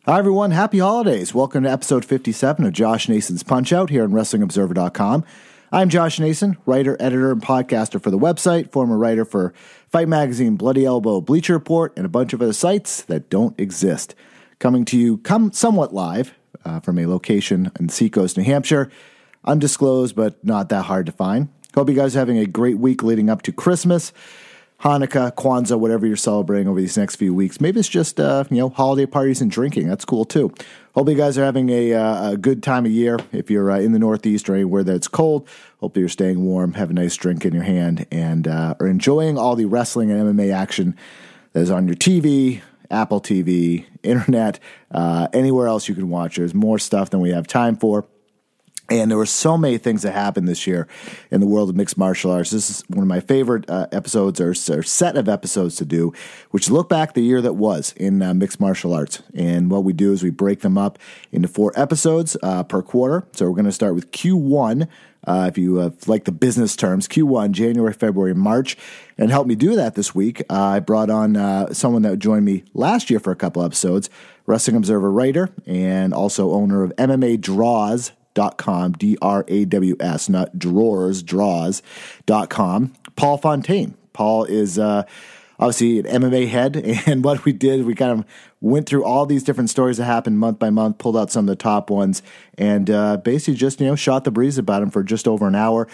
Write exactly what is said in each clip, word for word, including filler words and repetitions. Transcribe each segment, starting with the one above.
Hi, everyone. Happy holidays. Welcome to episode fifty-seven of Josh Nason's Punch-Out here on Wrestling Observer dot com. I'm Josh Nason, writer, editor, and podcaster for the website, former writer for Fight Magazine, Bloody Elbow, Bleacher Report, and a bunch of other sites that don't exist. Coming to you come somewhat live uh, from a location in Seacoast, New Hampshire. Undisclosed, but not that hard to find. Hope you guys are having a great week leading up to Christmas, Hanukkah, Kwanzaa, whatever you're celebrating over these next few weeks. Maybe it's just, uh, you know, holiday parties and drinking. That's cool, too. Hope you guys are having a, uh, a good time of year. If you're uh, in the Northeast or anywhere that's cold, hope you're staying warm, have a nice drink in your hand, and uh, are enjoying all the wrestling and M M A action that is on your T V, Apple T V, internet, uh, anywhere else you can watch. There's more stuff than we have time for. And there were so many things that happened this year in the world of mixed martial arts. This is one of my favorite uh, episodes or, or set of episodes to do, which look back the year that was in uh, mixed martial arts. And what we do is we break them up into four episodes uh, per quarter. So we're going to start with Q one, uh, if you uh, like the business terms, Q one, January, February, March. And help me do that this week, uh, I brought on uh, someone that joined me last year for a couple episodes, Wrestling Observer writer and also owner of M M A Draws. Dot com, D R A W S, not drawers, draws, dot com. Paul Fontaine. Paul is uh, obviously an M M A head, and what we did, we kind of went through all these different stories that happened month by month, pulled out some of the top ones, and uh, basically just, you know, shot the breeze about him for just over an hour.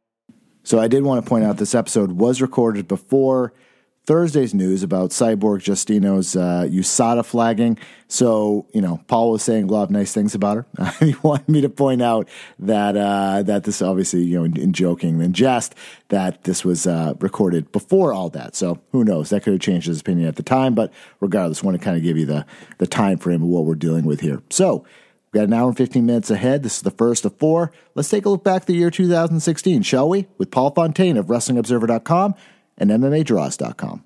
So I did want to point out this episode was recorded before Thursday's news about Cyborg Justino's uh, U S A D A flagging. So, you know, Paul was saying a lot of nice things about her. He wanted me to point out that uh, that this obviously, you know, in, in joking and jest, that this was uh, recorded before all that. So who knows? That could have changed his opinion at the time. But regardless, I want to kind of give you the, the time frame of what we're dealing with here. So we've got an hour and fifteen minutes ahead. This is the first of four. Let's take a look back at the year two thousand sixteen, shall we? With Paul Fontaine of Wrestling Observer dot com. and M M A Draws dot com.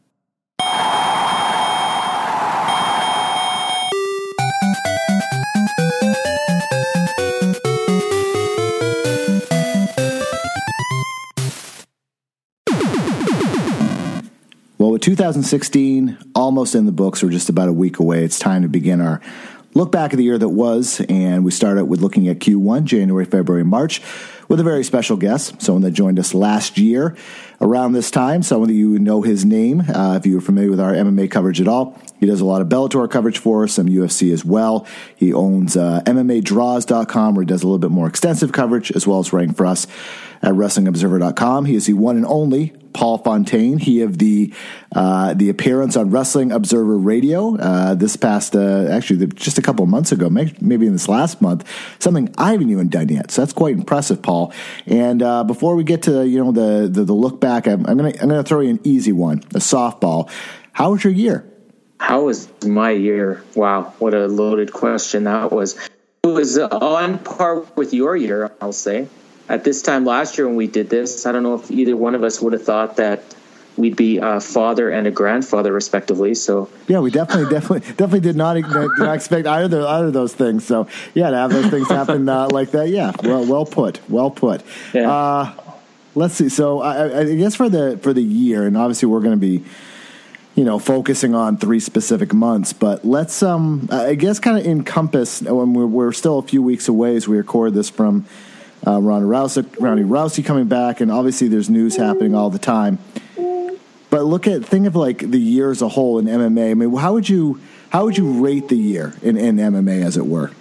Well, with two thousand sixteen almost in the books, we're just about a week away. It's time to begin our look back at the year that was, and we start out with looking at Q one, January, February, March, with a very special guest, someone that joined us last year around this time, someone that you know his name, uh, if you were familiar with our M M A coverage at all. He does a lot of Bellator coverage for us, some U F C as well. He owns uh, M M A Draws dot com, where he does a little bit more extensive coverage, as well as writing for us at Wrestling Observer dot com. He is the one and only Paul Fontaine. He of the uh, the appearance on Wrestling Observer Radio uh, this past, uh, actually just a couple of months ago, maybe in this last month, something I haven't even done yet. So that's quite impressive, Paul. And uh, before we get to you know the the, the look back, I'm, I'm gonna I'm gonna throw you an easy one, a softball. How was your year? How was my year? Wow, what a loaded question that was. It was on par with your year, I'll say. At this time last year when we did this, I don't know if either one of us would have thought that we'd be a father and a grandfather, respectively. So yeah, we definitely, definitely, definitely did not, did not expect either either of those things. So yeah, to have those things happen uh, like that, yeah, well, well put, well put. Yeah. Uh, let's see. So I, I guess for the for the year, and obviously we're going to be, you know, focusing on three specific months, but let's um, I guess kind of encompass when we're we're still a few weeks away as we record this from. Uh, Ronda Rousey, Ronda Rousey coming back, and obviously there's news happening all the time. But look at think of like the year as a whole in M M A. I mean, how would you how would you rate the year in, in M M A, as it were?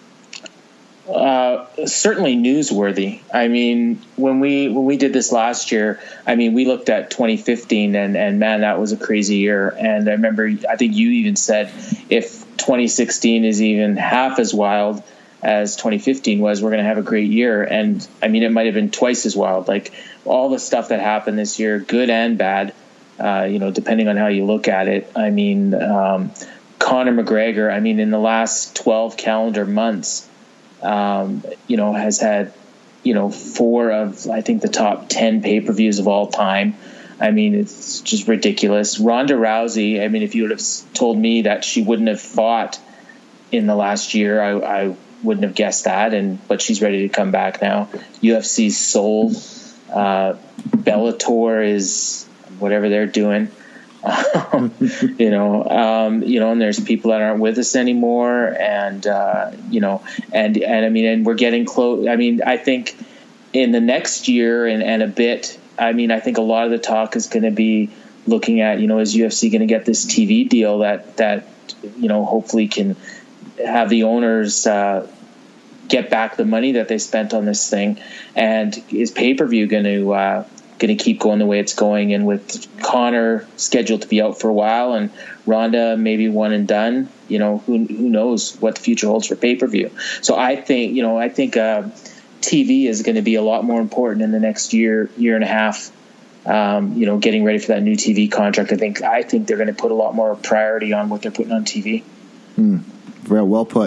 Uh, certainly newsworthy. I mean, when we when we did this last year, I mean, we looked at twenty fifteen, and and man, that was a crazy year. And I remember, I think you even said if twenty sixteen is even half as wild as twenty fifteen was, we're going to have a great year. And I mean, it might have been twice as wild. Like all the stuff that happened this year, good and bad, uh, you know, depending on how you look at it. I mean, um, Conor McGregor, I mean, in the last twelve calendar months, um, you know, has had, you know, four of, I think, the top ten pay-per-views of all time. I mean, it's just ridiculous. Ronda Rousey, I mean, if you would have told me that she wouldn't have fought in the last year, I, I wouldn't have guessed that, and but she's ready to come back now. U F C's sold. Uh, Bellator is whatever they're doing. Um, you know, um, you know, and there's people that aren't with us anymore, and uh, you know, and and I mean, and we're getting close. I mean, I think in the next year and, and a bit, I mean, I think a lot of the talk is going to be looking at, you know, is U F C going to get this T V deal that that you know hopefully can have the owners uh, get back the money that they spent on this thing, and is pay-per-view going to uh, going to keep going the way it's going, and with Conor scheduled to be out for a while and Ronda maybe one and done, you know, who who knows what the future holds for pay-per-view. So I think, you know, I think uh, T V is going to be a lot more important in the next year, year and a half. Um, you know, getting ready for that new T V contract. I think I think they're going to put a lot more priority on what they're putting on T V. Hmm. Very well put.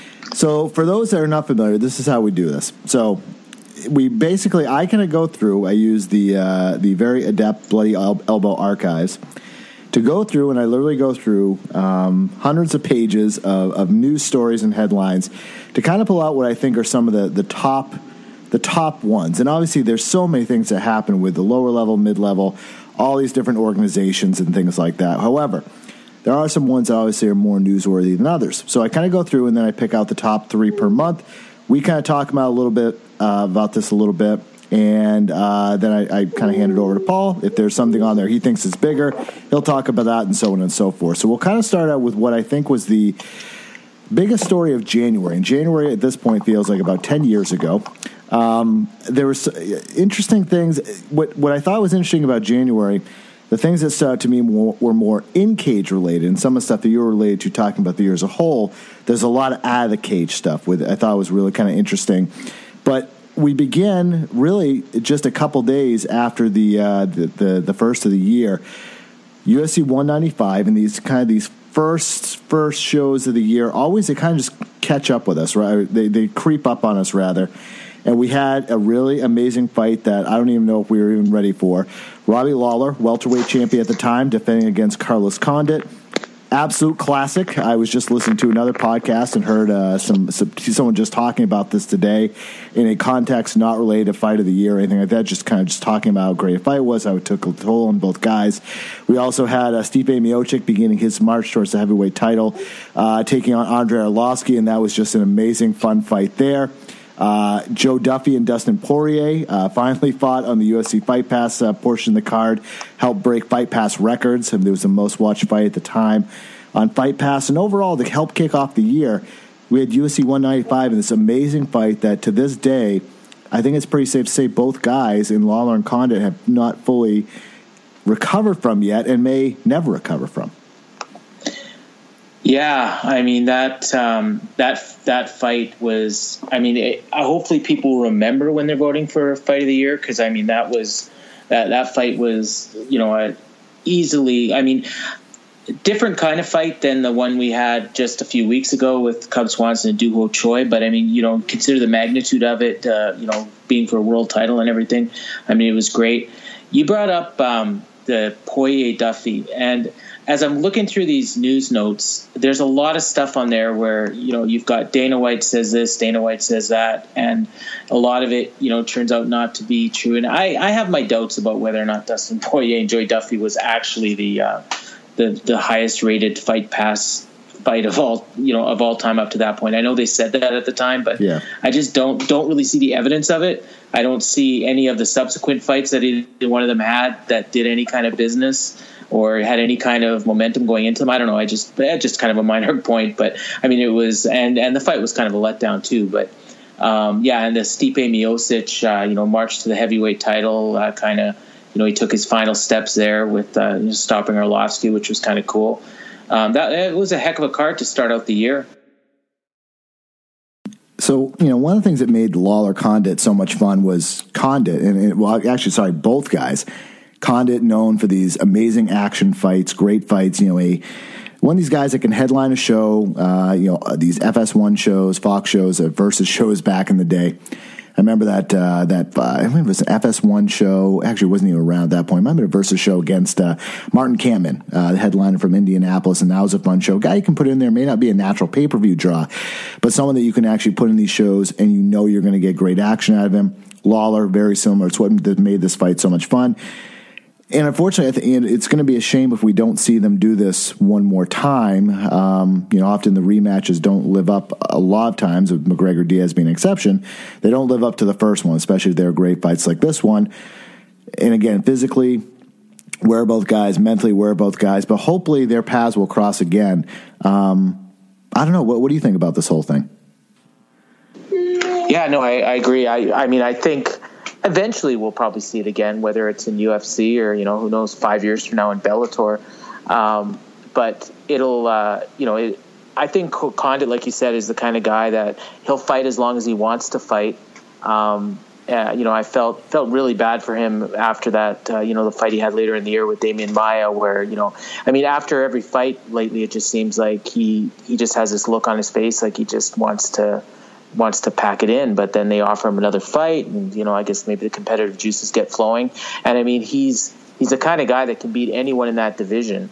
So for those that are not familiar, this is how we do this. So we basically, I kind of go through, I use the uh, the very adept Bloody Elbow archives to go through, and I literally go through um, hundreds of pages of, of news stories and headlines to kind of pull out what I think are some of the, the top the top ones. And obviously there's so many things that happen with the lower level, mid-level, all these different organizations and things like that. However, there are some ones that obviously are more newsworthy than others. So I kind of go through and then I pick out the top three per month. We kind of talk about a little bit uh, about this a little bit, and uh, then I, I kind of hand it over to Paul. If there's something on there he thinks is bigger, he'll talk about that and so on and so forth. So we'll kind of start out with what I think was the biggest story of January. And January at this point feels like about ten years ago. Um, there were interesting things. What, what I thought was interesting about January, the things that stood out to me more, were more in-cage related, and some of the stuff that you were related to talking about the year as a whole. There's a lot of out-of-the-cage stuff with I thought was really kind of interesting. But we begin really just a couple days after the, uh, the, the the first of the year, U F C one ninety-five, and these kind of these first first shows of the year, always they kind of just catch up with us, right? They they creep up on us, rather. And we had a really amazing fight that I don't even know if we were even ready for. Robbie Lawler, welterweight champion at the time, defending against Carlos Condit. Absolute classic. I was just listening to another podcast and heard uh, some, some someone just talking about this today in a context not related to fight of the year or anything like that, just kind of just talking about how great a fight was, how it took a toll on both guys. We also had uh, Stipe Miocic beginning his march towards the heavyweight title, uh, taking on Andrei Arlovsky, and that was just an amazing, fun fight there. Uh, Joe Duffy and Dustin Poirier uh, finally fought on the U F C Fight Pass uh, portion of the card, helped break Fight Pass records, and there was the most watched fight at the time on Fight Pass. And overall, to help kick off the year, we had U F C one ninety-five in this amazing fight that to this day, I think it's pretty safe to say both guys in Lawler and Condit have not fully recovered from yet and may never recover from. Yeah, I mean that um, that that fight was. I mean, it, hopefully people remember when they're voting for Fight of the Year, because I mean that was that that fight was you know a easily. I mean, different kind of fight than the one we had just a few weeks ago with Cub Swanson and Doo Ho Choi. But I mean, you know, consider the magnitude of it. Uh, you know, being for a world title and everything. I mean, it was great. You brought up um, the Poirier Duffy, and as I'm looking through these news notes, there's a lot of stuff on there where, you know, you've got Dana White says this, Dana White says that, and a lot of it, you know, turns out not to be true. And I, I have my doubts about whether or not Dustin Poirier and Joey Duffy was actually the uh, the the highest rated Fight Pass fight of all, you know, of all time up to that point. I know they said that at the time, but yeah. I just don't don't really see the evidence of it. I don't see any of the subsequent fights that either one of them had that did any kind of business or had any kind of momentum going into them. I don't know. I just, just kind of a minor point, but I mean, it was, and, and the fight was kind of a letdown too, but um, yeah. And the Stipe Miocic, uh, you know, march to the heavyweight title, uh, kind of, you know, he took his final steps there with uh, you know, stopping Arlovsky, which was kind of cool. Um, that it was a heck of a card to start out the year. So, you know, one of the things that made Lawler Condit so much fun was Condit, and it, well, actually, sorry, both guys. Condit known for these amazing action fights, great fights. You know, a one of these guys that can headline a show. Uh, you know, these F S one shows, Fox shows, uh, versus shows back in the day. I remember that uh, that uh, I remember it was an F S one show. Actually, it wasn't even around at that point. I remember a versus show against uh, Martin Kampman, uh, the headliner from Indianapolis, and that was a fun show. Guy you can put in there, may not be a natural pay per view draw, but someone that you can actually put in these shows, and you know you're going to get great action out of him. Lawler, very similar. It's what made this fight so much fun. And unfortunately, I think it's going to be a shame if we don't see them do this one more time. Um, you know, often the rematches don't live up a lot of times, with McGregor-Diaz being an exception. They don't live up to the first one, especially if they're great fights like this one. And again, physically, where both guys, mentally, where both guys, but hopefully their paths will cross again. Um, I don't know. What, what do you think about this whole thing? Yeah, no, I, I agree. I, I mean, I think eventually we'll probably see it again, whether it's in U F C or, you know, who knows, five years from now in Bellator. Um, but it'll, uh, you know, it, I think Condit, like you said, is the kind of guy that he'll fight as long as he wants to fight. Um, uh, you know, I felt felt really bad for him after that, uh, you know, the fight he had later in the year with Damian Maia, where, you know, I mean, after every fight lately, it just seems like he, he just has this look on his face like he just wants to wants to pack it in, but then they offer him another fight, and, you know, I guess maybe the competitive juices get flowing. And I mean, he's he's the kind of guy that can beat anyone in that division.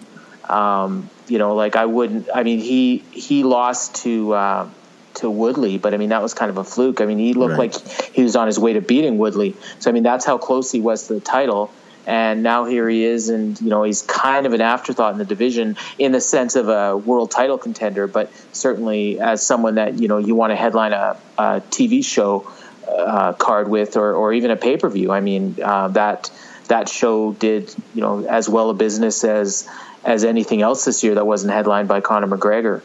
Um, you know, like I wouldn't. I mean, he he lost to uh, to Woodley, but I mean that was kind of a fluke. I mean, he looked right. like he was on his way to beating Woodley. So I mean, that's how close he was to the title. And now here he is, and, you know, he's kind of an afterthought in the division in the sense of a world title contender, but certainly as someone that, you know, you want to headline a, a T V show uh, card with, or, or even a pay-per-view. I mean, uh, that that show did, you know, as well a business as as anything else this year that wasn't headlined by Conor McGregor.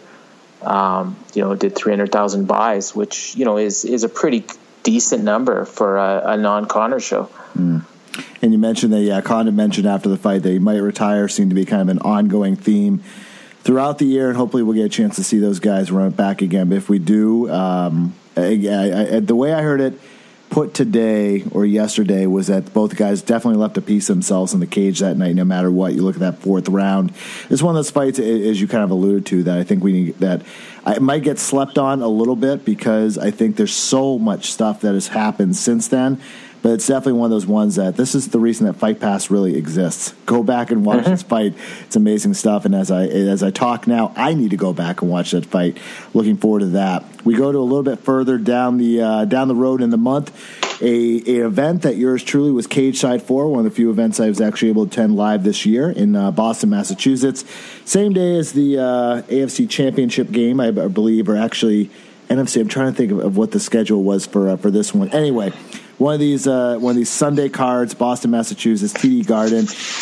Um, you know, it did three hundred thousand buys, which, you know, is, is a pretty decent number for a, a non-Conor show. Mm. And you mentioned that, yeah, Condit mentioned after the fight that he might retire, seemed to be kind of an ongoing theme throughout the year, and hopefully we'll get a chance to see those guys run it back again. But if we do, um, I, I, I, the way I heard it put today or yesterday was that both guys definitely left a piece of themselves in the cage that night, no matter what. You look at that fourth round. It's one of those fights, as you kind of alluded to, that I think we need, that it might get slept on a little bit because I think there's so much stuff that has happened since then. But it's definitely one of those ones that this is the reason that Fight Pass really exists. Go back and watch mm-hmm. this fight. It's amazing stuff. And as I as I talk now, I need to go back and watch that fight. Looking forward to that. We go to a little bit further down the uh, down the road in the month. A, a event that yours truly was cage side for, one of the few events I was actually able to attend live this year in uh, Boston, Massachusetts. Same day as the uh, A F C Championship game, I, I believe, or actually N F C. I'm trying to think of, of what the schedule was for uh, for this one. Anyway. One of these, uh, one of these Sunday cards, Boston, Massachusetts, T D Garden.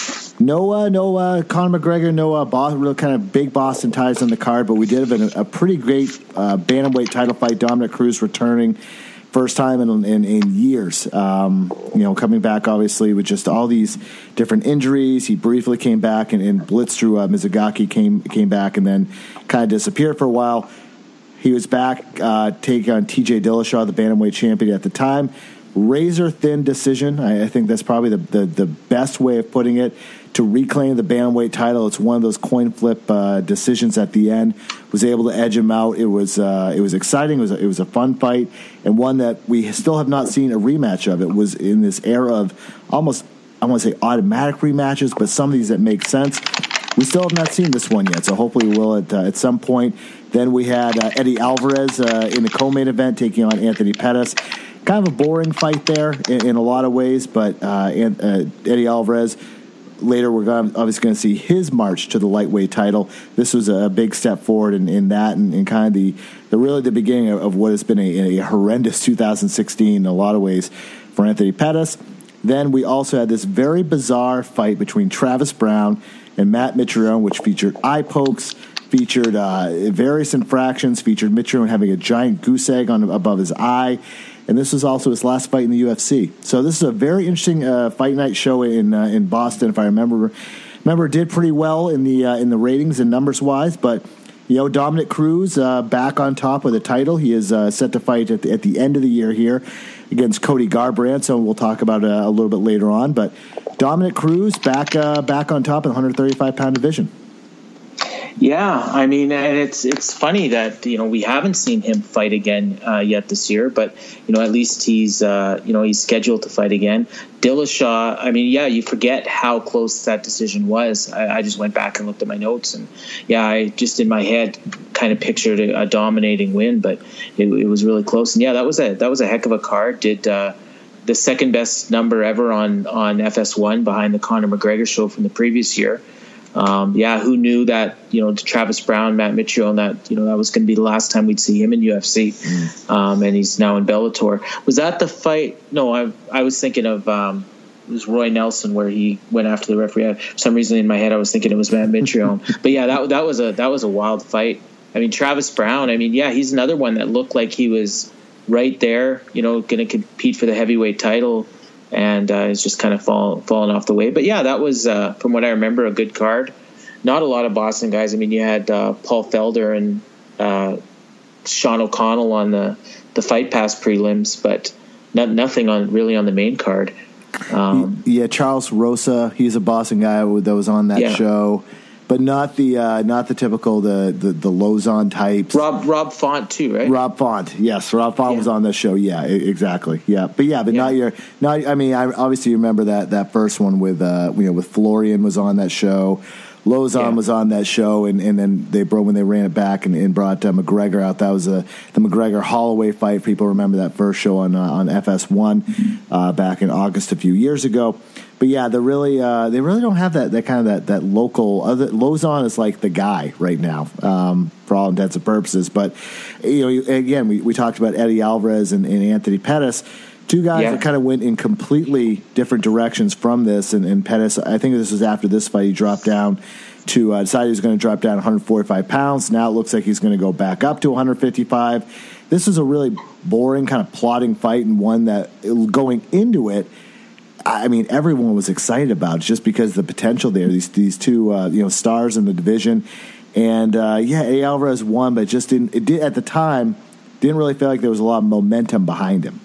No, uh, no, uh, Conor McGregor, no, uh, Boston, real kind of big Boston ties on the card, but we did have a, a pretty great uh, bantamweight title fight. Dominic Cruz returning, first time in in, in years. Um, you know, coming back obviously with just all these different injuries. He briefly came back and, and blitzed through uh, Mizugaki, came came back and then kind of disappeared for a while. He was back, uh, taking on T J Dillashaw, the bantamweight champion at the time. Razor thin decision. I, I think that's probably the, the, the best way of putting it. To reclaim the bantamweight title, it's one of those coin flip uh, decisions at the end. Was able to edge him out. It was uh, it was exciting. It was a, it was a fun fight, and one that we still have not seen a rematch of. It was in this era of almost, I want to say automatic rematches, but some of these that make sense. We still have not seen this one yet, so hopefully we will at uh, at some point. Then we had uh, Eddie Alvarez uh, in the co-main event taking on Anthony Pettis. Kind of a boring fight there in, in a lot of ways, but uh, and, uh, Eddie Alvarez, later we're gonna, obviously going to see his march to the lightweight title. This was a big step forward in, in that and, and kind of the, the really the beginning of, of what has been a, a horrendous two thousand sixteen in a lot of ways for Anthony Pettis. Then we also had this very bizarre fight between Travis Brown and Matt Mitrione, which featured eye pokes, featured uh, various infractions, featured Mitrione having a giant goose egg on above his eye. And this was also his last fight in the U F C. So this is a very interesting uh, fight night show in uh, in Boston. If I remember, remember did pretty well in the uh, in the ratings and numbers wise. But you know, Dominic Cruz uh, back on top with the title. He is uh, set to fight at the, at the end of the year here against Cody Garbrandt. So we'll talk about it a little bit later on. But Dominic Cruz back uh, back on top in the one thirty-five pound division. Yeah, I mean, and it's it's funny that, you know, we haven't seen him fight again uh, yet this year, but, you know, at least he's, uh, you know, he's scheduled to fight again. Dillashaw, I mean, yeah, you forget how close that decision was. I, I just went back and looked at my notes, and, yeah, I just in my head kind of pictured a, a dominating win, but it, it was really close. And, yeah, that was a that was a heck of a card. Did uh, the second best number ever on on F S one behind the Conor McGregor show from the previous year. Um, yeah, who knew that, you know, Travis Brown, Matt Mitchell, and that, you know, that was going to be the last time we'd see him in U F C. Mm. Um, and he's now in Bellator. Was that the fight? No, I I was thinking of, um, it was Roy Nelson where he went after the referee. For some reason in my head, I was thinking it was Matt Mitchell. But yeah, that that was a that was a wild fight. I mean, Travis Brown, I mean, yeah, he's another one that looked like he was right there, you know, going to compete for the heavyweight title. And uh, it's just kind of fall, fallen off the way. But yeah, that was, uh, from what I remember, a good card. Not a lot of Boston guys. I mean, you had uh, Paul Felder and uh, Sean O'Connell on the, the Fight Pass prelims, but not, nothing on really on the main card. Um, yeah, Charles Rosa, he's a Boston guy that was on that yeah. show. But not the uh, not the typical the the, the Lozon types. Rob Rob Font too, right? Rob Font, yes. Rob Font yeah. was on the show. Yeah, exactly. Yeah, but yeah, but yeah. not your not. I mean, I obviously remember that that first one with uh, you know with Florian was on that show. Lozon yeah. was on that show, and, and then they brought when they ran it back and, and brought uh, McGregor out. That was a, the McGregor Holloway fight. People remember that first show on uh, on F S one uh, back in August a few years ago. But yeah, they really uh, they really don't have that, that kind of that that local. Other, Lozon is like the guy right now um, for all intents and purposes. But you know, again, we, we talked about Eddie Alvarez and, and Anthony Pettis. Two guys yeah. that kind of went in completely different directions from this, and, and Pettis, I think this was after this fight, he dropped down to, uh, decided he was going to drop down one hundred forty-five pounds. Now it looks like he's going to go back up to one hundred fifty-five. This is a really boring kind of plotting fight, and one that going into it, I mean, everyone was excited about it just because of the potential there. These these two, uh, you know, stars in the division, and uh, yeah, Eddie Alvarez won, but just didn't. It did at the time didn't really feel like there was a lot of momentum behind him.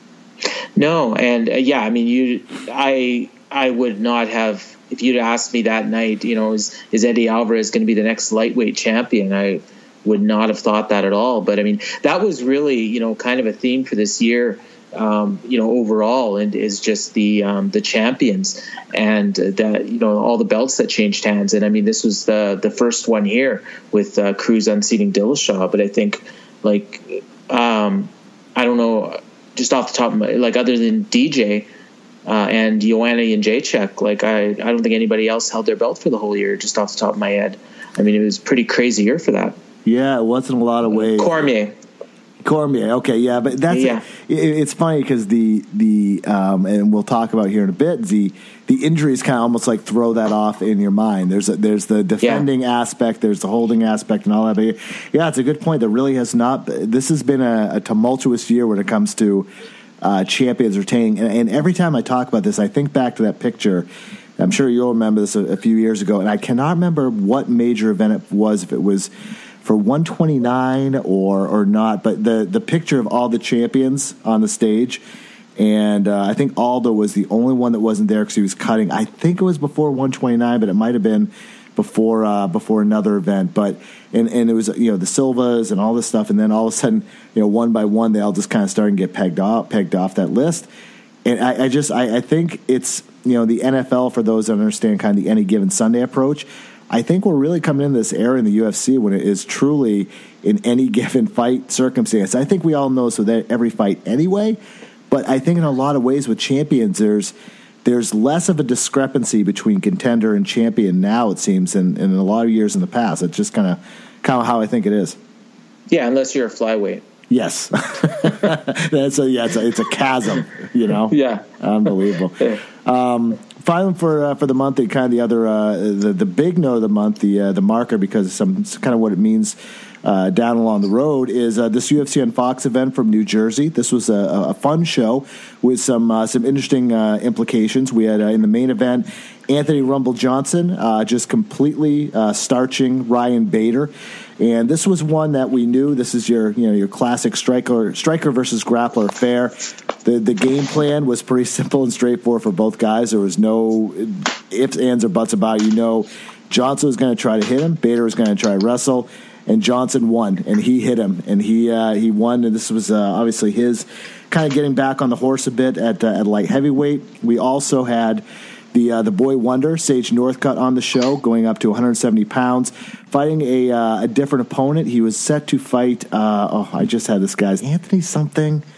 No, and uh, yeah, I mean, you, I, I would not have, if you'd asked me that night, you know, is is Eddie Alvarez going to be the next lightweight champion? I would not have thought that at all. But I mean, that was really, you know, kind of a theme for this year, um, you know, overall, and is just the um, the champions and that, you know, all the belts that changed hands. And I mean, this was the the first one here with uh, Cruz unseating Dillashaw. But I think, like, um, I don't know. Just off the top of my, like, other than D J uh, and Joanna Jędrzejczyk, like, I, I don't think anybody else held their belt for the whole year, just off the top of my head. I mean, it was a pretty crazy year for that. Yeah, it was in a lot of ways. Cormier. Cormier, okay, yeah, but that's yeah. it, it's funny because the the um, and we'll talk about here in a bit. The the injuries kind of almost like throw that off in your mind. There's a, there's the defending yeah. aspect, there's the holding aspect, and all that. But yeah, it's a good point. There really has not. This has been a, a tumultuous year when it comes to uh, champions retaining. And, and every time I talk about this, I think back to that picture. I'm sure you'll remember this a, a few years ago, and I cannot remember what major event it was. If it was for one twenty-nine or or not, but the the picture of all the champions on the stage, and uh, I think Aldo was the only one that wasn't there because he was cutting. I think it was before one twenty-nine, but it might have been before uh, before another event. But and and it was, you know, the Silvas and all this stuff, and then all of a sudden, you know, one by one they all just kind of started to get pegged off pegged off that list. And I, I just I, I think it's, you know, the N F L, for those that understand kind of the Any Given Sunday approach. I think we're really coming into this era in the U F C when it is truly in any given fight circumstance. I think we all know this with every fight anyway, but I think in a lot of ways with champions, there's there's less of a discrepancy between contender and champion now, it seems, than in a lot of years in the past. It's just kind of kind of how I think it is. Yeah, unless you're a flyweight. Yes, that's a yeah, it's a, it's a chasm, you know. Yeah, unbelievable. Yeah. Um, Finally, for uh, for the month, and kind of the other uh, the the big note of the month, the uh, the marker, because of some kind of what it means uh, down along the road, is uh, this U F C on Fox event from New Jersey. This was a, a fun show with some uh, some interesting uh, implications. We had uh, in the main event Anthony Rumble Johnson uh, just completely uh, starching Ryan Bader. And this was one that we knew. This is your, you know, your classic striker striker versus grappler affair. The the game plan was pretty simple and straightforward for both guys. There was no ifs, ands, or buts about it. You know, Johnson was going to try to hit him. Bader was going to try to wrestle, and Johnson won, and he hit him, and he uh, he won. And this was uh, obviously his kind of getting back on the horse a bit at uh, at light heavyweight. We also had the uh, the boy wonder, Sage Northcutt, on the show, going up to one hundred seventy pounds, fighting a uh, a different opponent. He was set to fight, uh, oh, I just had this guy's, Anthony something.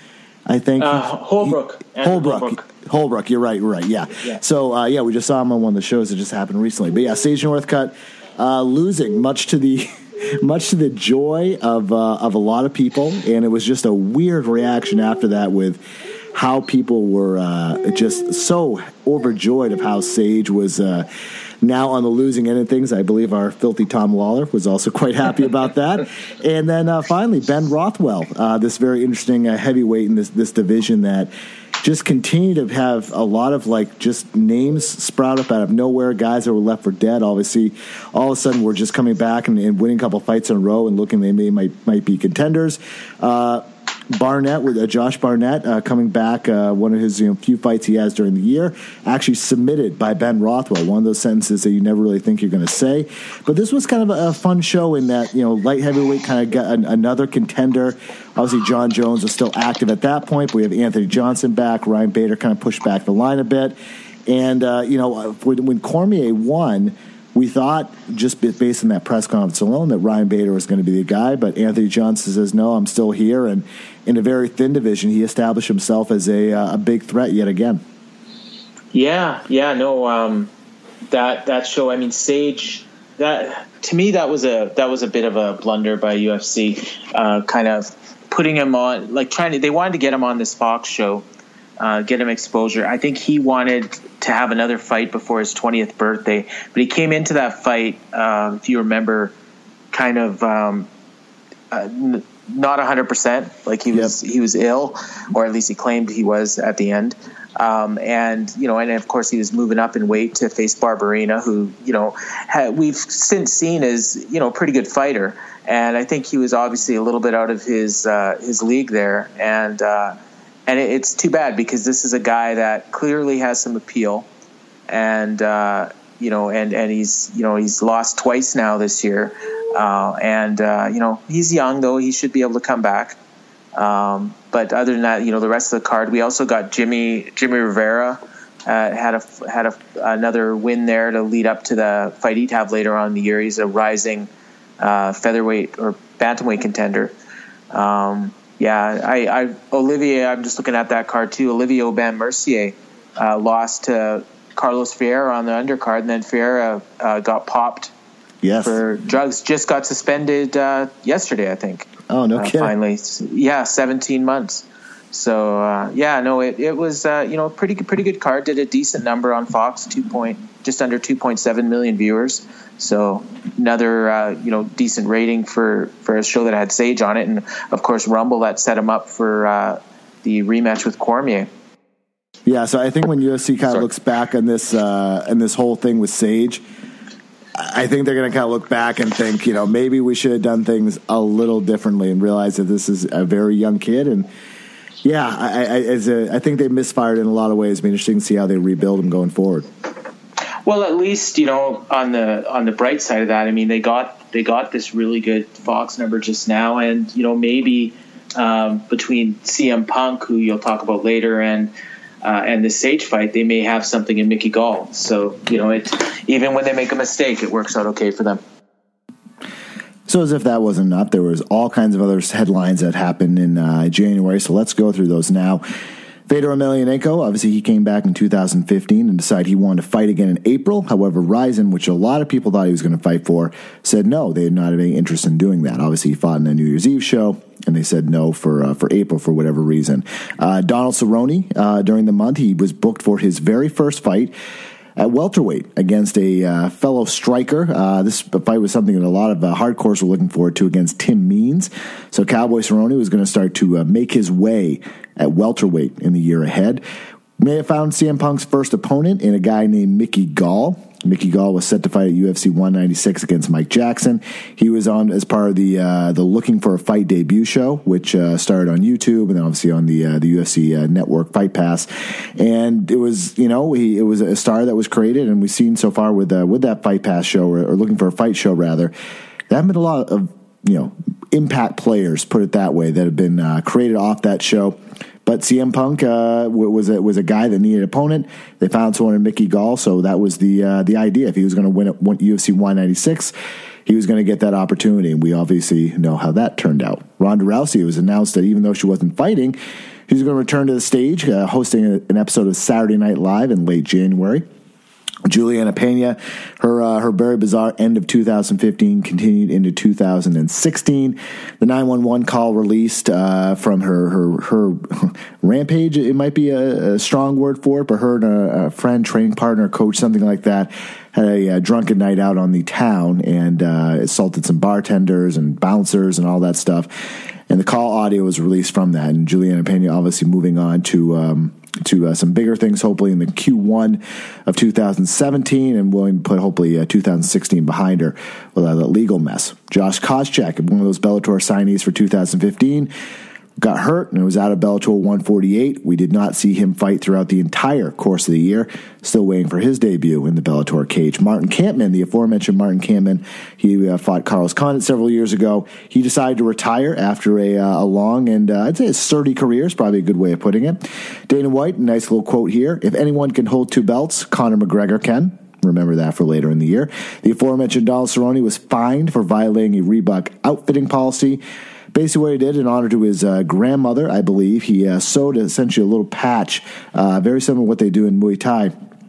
I think. Uh, Holbrook. Holbrook. Holbrook. Holbrook. You're right. You're right. Yeah. yeah. So, uh, yeah, we just saw him on one of the shows that just happened recently. But, yeah, Sage Northcutt uh, losing much to the much to the joy of uh, of a lot of people. And it was just a weird reaction after that with how people were uh, just so overjoyed of how Sage was uh, now on the losing end of things. I believe our filthy Tom Lawler was also quite happy about that. And then uh, finally, Ben Rothwell, uh, this very interesting uh, heavyweight in this, this division that just continue to have a lot of like just names sprout up out of nowhere, guys that were left for dead. Obviously, all of a sudden we're just coming back and, and winning a couple fights in a row and looking they may might might be contenders. Uh, Barnett with uh, Josh Barnett uh, coming back, uh, one of his you know, few fights he has during the year, actually submitted by Ben Rothwell. One of those sentences that you never really think you're going to say. But this was kind of a, a fun show in that you know light heavyweight kind of got an, another contender. Obviously, John Jones was still active at that point. But we have Anthony Johnson back. Ryan Bader kind of pushed back the line a bit. And uh, you know when, when Cormier won, we thought, just based on that press conference alone, that Ryan Bader was going to be the guy. But Anthony Johnson says, no, I'm still here. And in a very thin division, he established himself as a, uh, a big threat yet again. Yeah, yeah, no, um, that that show, I mean, Sage, that to me, that was a that was a bit of a blunder by U F C, uh, kind of putting him on, like trying to, they wanted to get him on this Fox show, uh, get him exposure. I think he wanted to have another fight before his twentieth birthday, but he came into that fight, uh, if you remember, kind of um, uh, n- not one hundred percent, like he was yep. he was ill, or at least he claimed he was at the end. Um, and, you know, and of course he was moving up in weight to face Barberena, who, you know, ha- we've since seen as, you know, a pretty good fighter. And I think he was obviously a little bit out of his uh, his league there. And uh, and it, it's too bad because this is a guy that clearly has some appeal. And, uh, you know, and, and he's, you know, he's lost twice now this year. Uh, and, uh, you know, he's young, though. He should be able to come back. Um, but other than that, you know, the rest of the card, we also got Jimmy Jimmy Rivera uh, had a had a, another win there to lead up to the fight he'd have later on in the year. He's a rising uh, featherweight or bantamweight contender. Um, yeah, I, I Olivier, I'm just looking at that card too. Olivier Aubin-Mercier uh, lost to Carlos Ferreira on the undercard, and then Ferreira uh, got popped yes. for drugs. Just got suspended uh, yesterday, I think. Oh, no uh, kidding. Finally. Yeah, seventeen months. So, uh, yeah, no, it, it was, uh, you know, pretty pretty good card. Did a decent number on Fox, two point, just under two point seven million viewers. So another, uh, you know, decent rating for, for a show that had Sage on it. And, of course, Rumble, that set him up for uh, the rematch with Cormier. Yeah, so I think when U F C kind of Sorry. looks back on this uh, and this whole thing with Sage, I think they're going to kind of look back and think, you know, maybe we should have done things a little differently and realize that this is a very young kid. And, yeah, I, I, as a, I think they misfired in a lot of ways. It'll be interesting to see how they rebuild him going forward. Well, at least, you know, on the on the bright side of that, I mean, they got they got this really good Fox number just now. And, you know, maybe um, between C M Punk, who you'll talk about later, and Uh, and the Sage fight, they may have something in Mickey Gall. So, you know, it even when they make a mistake, it works out okay for them. So as if that wasn't enough, there was all kinds of other headlines that happened in uh, January. So let's go through those now. Fedor Emelianenko, obviously he came back in two thousand fifteen and decided he wanted to fight again in April. However, Rizin, which a lot of people thought he was going to fight for, said no, they did not have any interest in doing that. Obviously, he fought in a New Year's Eve show, and they said no for uh, for April for whatever reason. Uh, Donald Cerrone, uh, during the month, he was booked for his very first fight at welterweight against a uh, fellow striker. Uh, this fight was something that a lot of uh, hardcores were looking forward to against Tim Means. So Cowboy Cerrone was going to start to uh, make his way at welterweight in the year ahead. May have found C M Punk's first opponent in a guy named Mickey Gall. Mickey Gall was set to fight at U F C one ninety-six against Mike Jackson. He was on as part of the uh, the Looking for a Fight debut show, which uh, started on YouTube and then obviously on the uh, the U F C uh, Network Fight Pass. And it was, you know, he, it was a star that was created, and we've seen so far with uh, with that Fight Pass show, or, or Looking for a Fight show rather, there have been a lot of, you know, impact players, put it that way, that have been uh, created off that show. But C M Punk uh, was a, was a guy that needed an opponent. They found someone in Mickey Gall, so that was the uh, the idea. If he was going to win at U F C one ninety-six, he was going to get that opportunity, and we obviously know how that turned out. Ronda Rousey, it was announced that even though she wasn't fighting, He's going to return to the stage, uh, hosting a, an episode of Saturday Night Live in late January. Juliana Pena, her uh, her very bizarre end of two thousand fifteen continued into two thousand sixteen. The nine one one call released uh, from her her her rampage. It might be a, a strong word for it, but her and a, a friend, training partner, coach, something like that, had a, a drunken night out on the town and uh, assaulted some bartenders and bouncers and all that stuff. And the call audio was released from that. And Juliana Pena obviously moving on to. Um, to uh, some bigger things, hopefully in the Q one of two thousand seventeen, and willing to put hopefully uh, two thousand sixteen behind her without that legal mess. Josh Koscheck, one of those Bellator signees for two thousand fifteen, got hurt and was out of Bellator one forty-eight. We did not see him fight throughout the entire course of the year. Still waiting for his debut in the Bellator cage. Martin Kampmann, the aforementioned Martin Kampmann, he uh, fought Carlos Condit several years ago. He decided to retire after a, uh, a long and uh, I'd say a sturdy career is probably a good way of putting it. Dana White, nice little quote here. If anyone can hold two belts, Conor McGregor can. Remember that for later in the year. The aforementioned Donald Cerrone was fined for violating a Reebok outfitting policy. Basically what he did, in honor to his uh, grandmother, I believe, he uh, sewed essentially a little patch, uh, very similar to what they do in Muay Thai.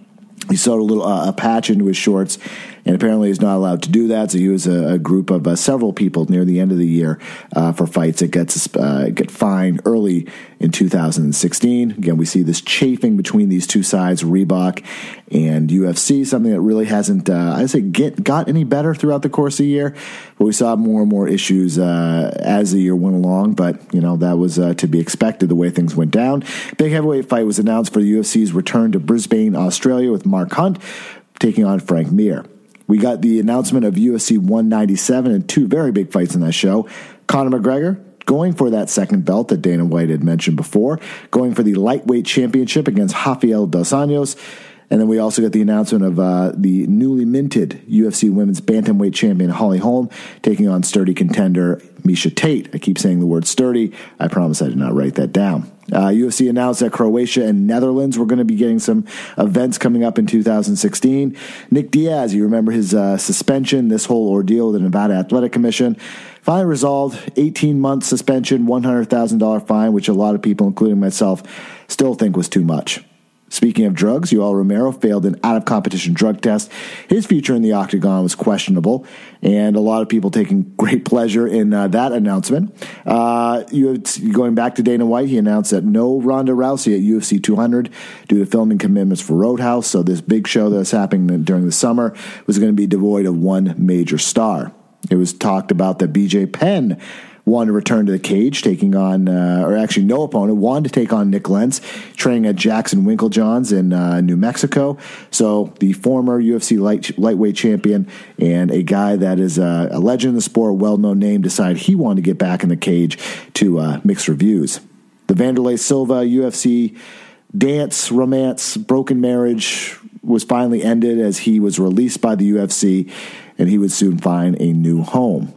He sewed a little uh, a patch into his shorts, and apparently he's not allowed to do that. So he was a, a group of uh, several people near the end of the year uh, for fights that gets uh, get fined early in two thousand sixteen. Again, we see this chafing between these two sides, Reebok and U F C, something that really hasn't, uh, I say, get got any better throughout the course of the year. But we saw more and more issues uh, as the year went along. But you know that was uh, to be expected the way things went down. Big heavyweight fight was announced for the U F C's return to Brisbane, Australia, with Mark Hunt taking on Frank Mir. We got the announcement of U F C one ninety-seven and two very big fights in that show. Conor McGregor going for that second belt that Dana White had mentioned before, going for the lightweight championship against Rafael dos Anjos. And then we also got the announcement of uh, the newly minted U F C women's bantamweight champion Holly Holm taking on sturdy contender Miesha Tate. I keep saying the word sturdy. I promise I did not write that down. Uh, U F C announced that Croatia and Netherlands were going to be getting some events coming up in two thousand sixteen. Nick Diaz, you remember his uh, suspension, this whole ordeal with the Nevada Athletic Commission. Finally resolved, eighteen-month suspension, one hundred thousand dollars fine, which a lot of people, including myself, still think was too much. Speaking of drugs, Yoel Romero failed an out-of-competition drug test. His future in the octagon was questionable, and a lot of people taking great pleasure in uh, that announcement. Uh, you going back to Dana White, he announced that no Ronda Rousey at U F C two hundred due to filming commitments for Roadhouse, so this big show that's happening during the summer was going to be devoid of one major star. It was talked about that B J Penn wanted to return to the cage, taking on, uh, or actually no opponent, wanted to take on Nick Lentz, training at Jackson Winklejohn's in uh, New Mexico. So the former U F C light, lightweight champion and a guy that is uh, a legend in the sport, well-known name, decided he wanted to get back in the cage to uh, mixed reviews. The Vanderlei Silva U F C dance, romance, broken marriage was finally ended as he was released by the U F C, and he would soon find a new home.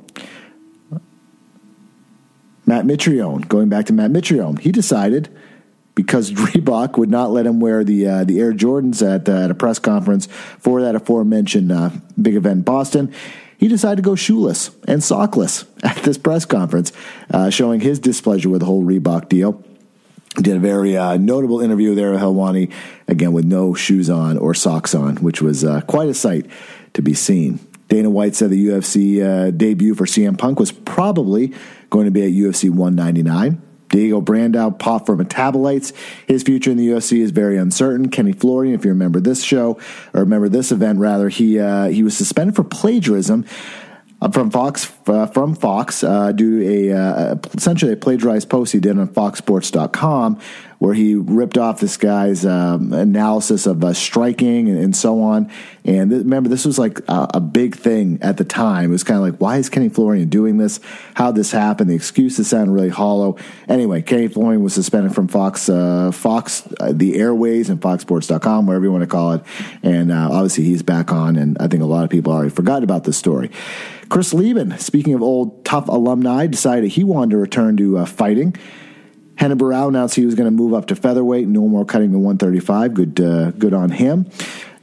Matt Mitrione, going back to Matt Mitrione, he decided, because Reebok would not let him wear the uh, the Air Jordans at, uh, at a press conference for that aforementioned uh, big event in Boston, he decided to go shoeless and sockless at this press conference, uh, showing his displeasure with the whole Reebok deal. Did a very uh, notable interview there with Helwani, again with no shoes on or socks on, which was uh, quite a sight to be seen. Dana White said the U F C uh, debut for C M Punk was probably going to be at U F C one ninety-nine. Diego Brandao popped for metabolites. His future in the U F C is very uncertain. Kenny Florian, if you remember this show, or remember this event rather, he uh, he was suspended for plagiarism uh, from Fox uh, from Fox uh, due to a uh, essentially a plagiarized post he did on Fox Sports dot com, where he ripped off this guy's um, analysis of uh, striking and, and so on. And th- remember, this was like a, a big thing at the time. It was kind of like, why is Kenny Florian doing this? How'd this happen? The excuses sound really hollow. Anyway, Kenny Florian was suspended from Fox, uh, Fox, uh, the Airways, and Fox Sports dot com, whatever you want to call it. And uh, obviously, he's back on, and I think a lot of people already forgot about this story. Chris Lieben, speaking of old tough alumni, decided he wanted to return to uh, fighting. Renan Barão announced he was going to move up to featherweight, no more cutting to one thirty-five. Good, uh, good on him.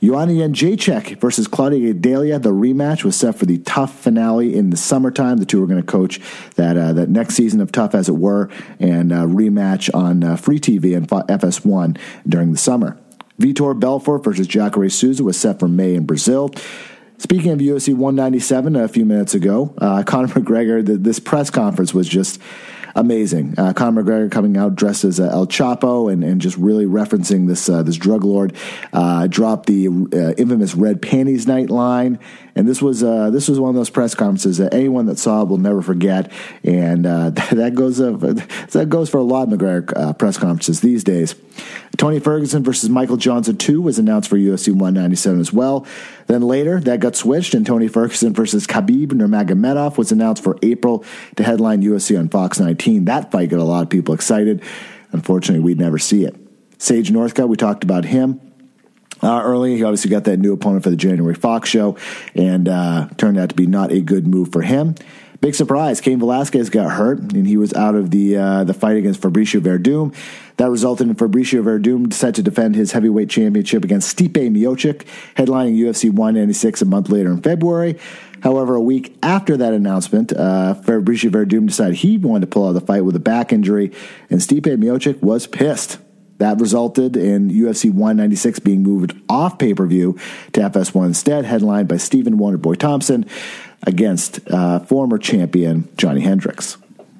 Joanna Jędrzejczyk versus Claudia Gadelha. The rematch was set for the Tough finale in the summertime. The two were going to coach that uh, that next season of Tough, as it were, and uh, rematch on uh, free T V and F S one during the summer. Vitor Belfort versus Jacare Souza was set for May in Brazil. Speaking of U F C one ninety-seven, a few minutes ago, uh, Conor McGregor, the, this press conference was just amazing. Uh, Conor McGregor coming out dressed as uh, El Chapo and, and just really referencing this uh, this drug lord. Uh, dropped the uh, infamous red panties night line, and this was uh, this was one of those press conferences that anyone that saw it will never forget. And uh, that goes uh, that goes for a lot of McGregor uh, press conferences these days. Tony Ferguson versus Michael Johnson two was announced for U F C one ninety-seven as well. Then later, that got switched, and Tony Ferguson versus Khabib Nurmagomedov was announced for April to headline U F C on Fox nineteen. That fight got a lot of people excited. Unfortunately, we'd never see it. Sage Northcutt, we talked about him uh, early. He obviously got that new opponent for the January Fox show, and uh, turned out to be not a good move for him. Big surprise, Cain Velasquez got hurt, and he was out of the uh, the fight against Fabricio Verdum. That resulted in Fabricio Verdum set to defend his heavyweight championship against Stipe Miocic, headlining U F C one ninety-six a month later in February. However, a week after that announcement, uh, Fabricio Verdum decided he wanted to pull out of the fight with a back injury, and Stipe Miocic was pissed. That resulted in U F C one ninety-six being moved off pay-per-view to F S one instead, headlined by Stephen Wonderboy Thompson against uh, former champion Johnny Hendricks.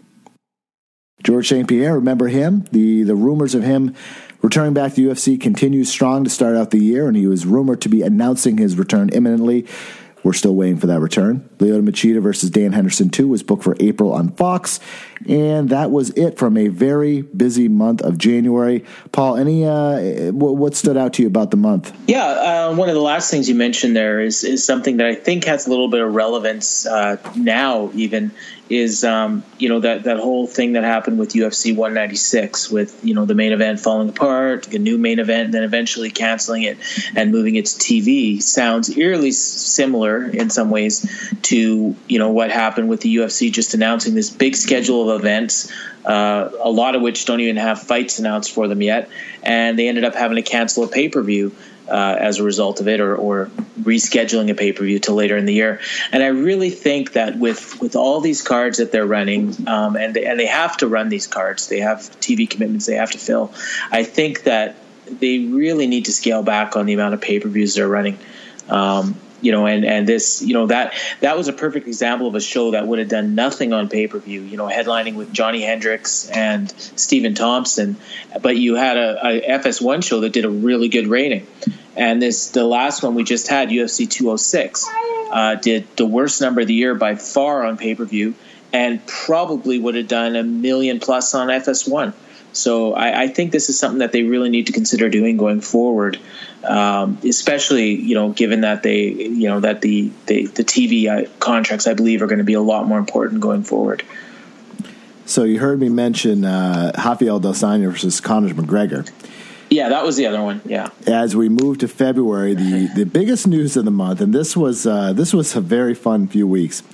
Georges Saint Pierre, remember him? The the rumors of him returning back to U F C continues strong to start out the year, and he was rumored to be announcing his return imminently. We're still waiting for that return. Lyoto Machida versus Dan Henderson two was booked for April on Fox, and that was it from a very busy month of January. Paul, any uh, what stood out to you about the month? Yeah, uh, one of the last things you mentioned there is is something that I think has a little bit of relevance uh, now, even is um, you know that that whole thing that happened with U F C one ninety-six, with you know the main event falling apart, the new main event, and then eventually canceling it and moving it to T V. Sounds eerily similar in some ways to you know what happened with the U F C just announcing this big schedule of events, uh, a lot of which don't even have fights announced for them yet, and they ended up having to cancel a pay-per-view uh, as a result of it, or, or rescheduling a pay-per-view till later in the year. And I really think that with with all these cards that they're running, um, and they, and they have to run these cards, they have T V commitments they have to fill. I think that they really need to scale back on the amount of pay-per-views they're running. Um, You know, and, and this, you know, that that was a perfect example of a show that would have done nothing on pay-per-view, you know, headlining with Johnny Hendricks and Stephen Thompson. But you had a, a F S one show that did a really good rating. And this, the last one we just had, U F C two oh six, uh, did the worst number of the year by far on pay-per-view, and probably would have done a million plus on F S one. So I, I think this is something that they really need to consider doing going forward, um, especially you know given that they you know that the the, the T V contracts I believe are going to be a lot more important going forward. So you heard me mention uh, Rafael Dos Anjos versus Conor McGregor. Yeah, that was the other one. Yeah. As we move to February, the, the biggest news of the month, and this was uh, this was a very fun few weeks.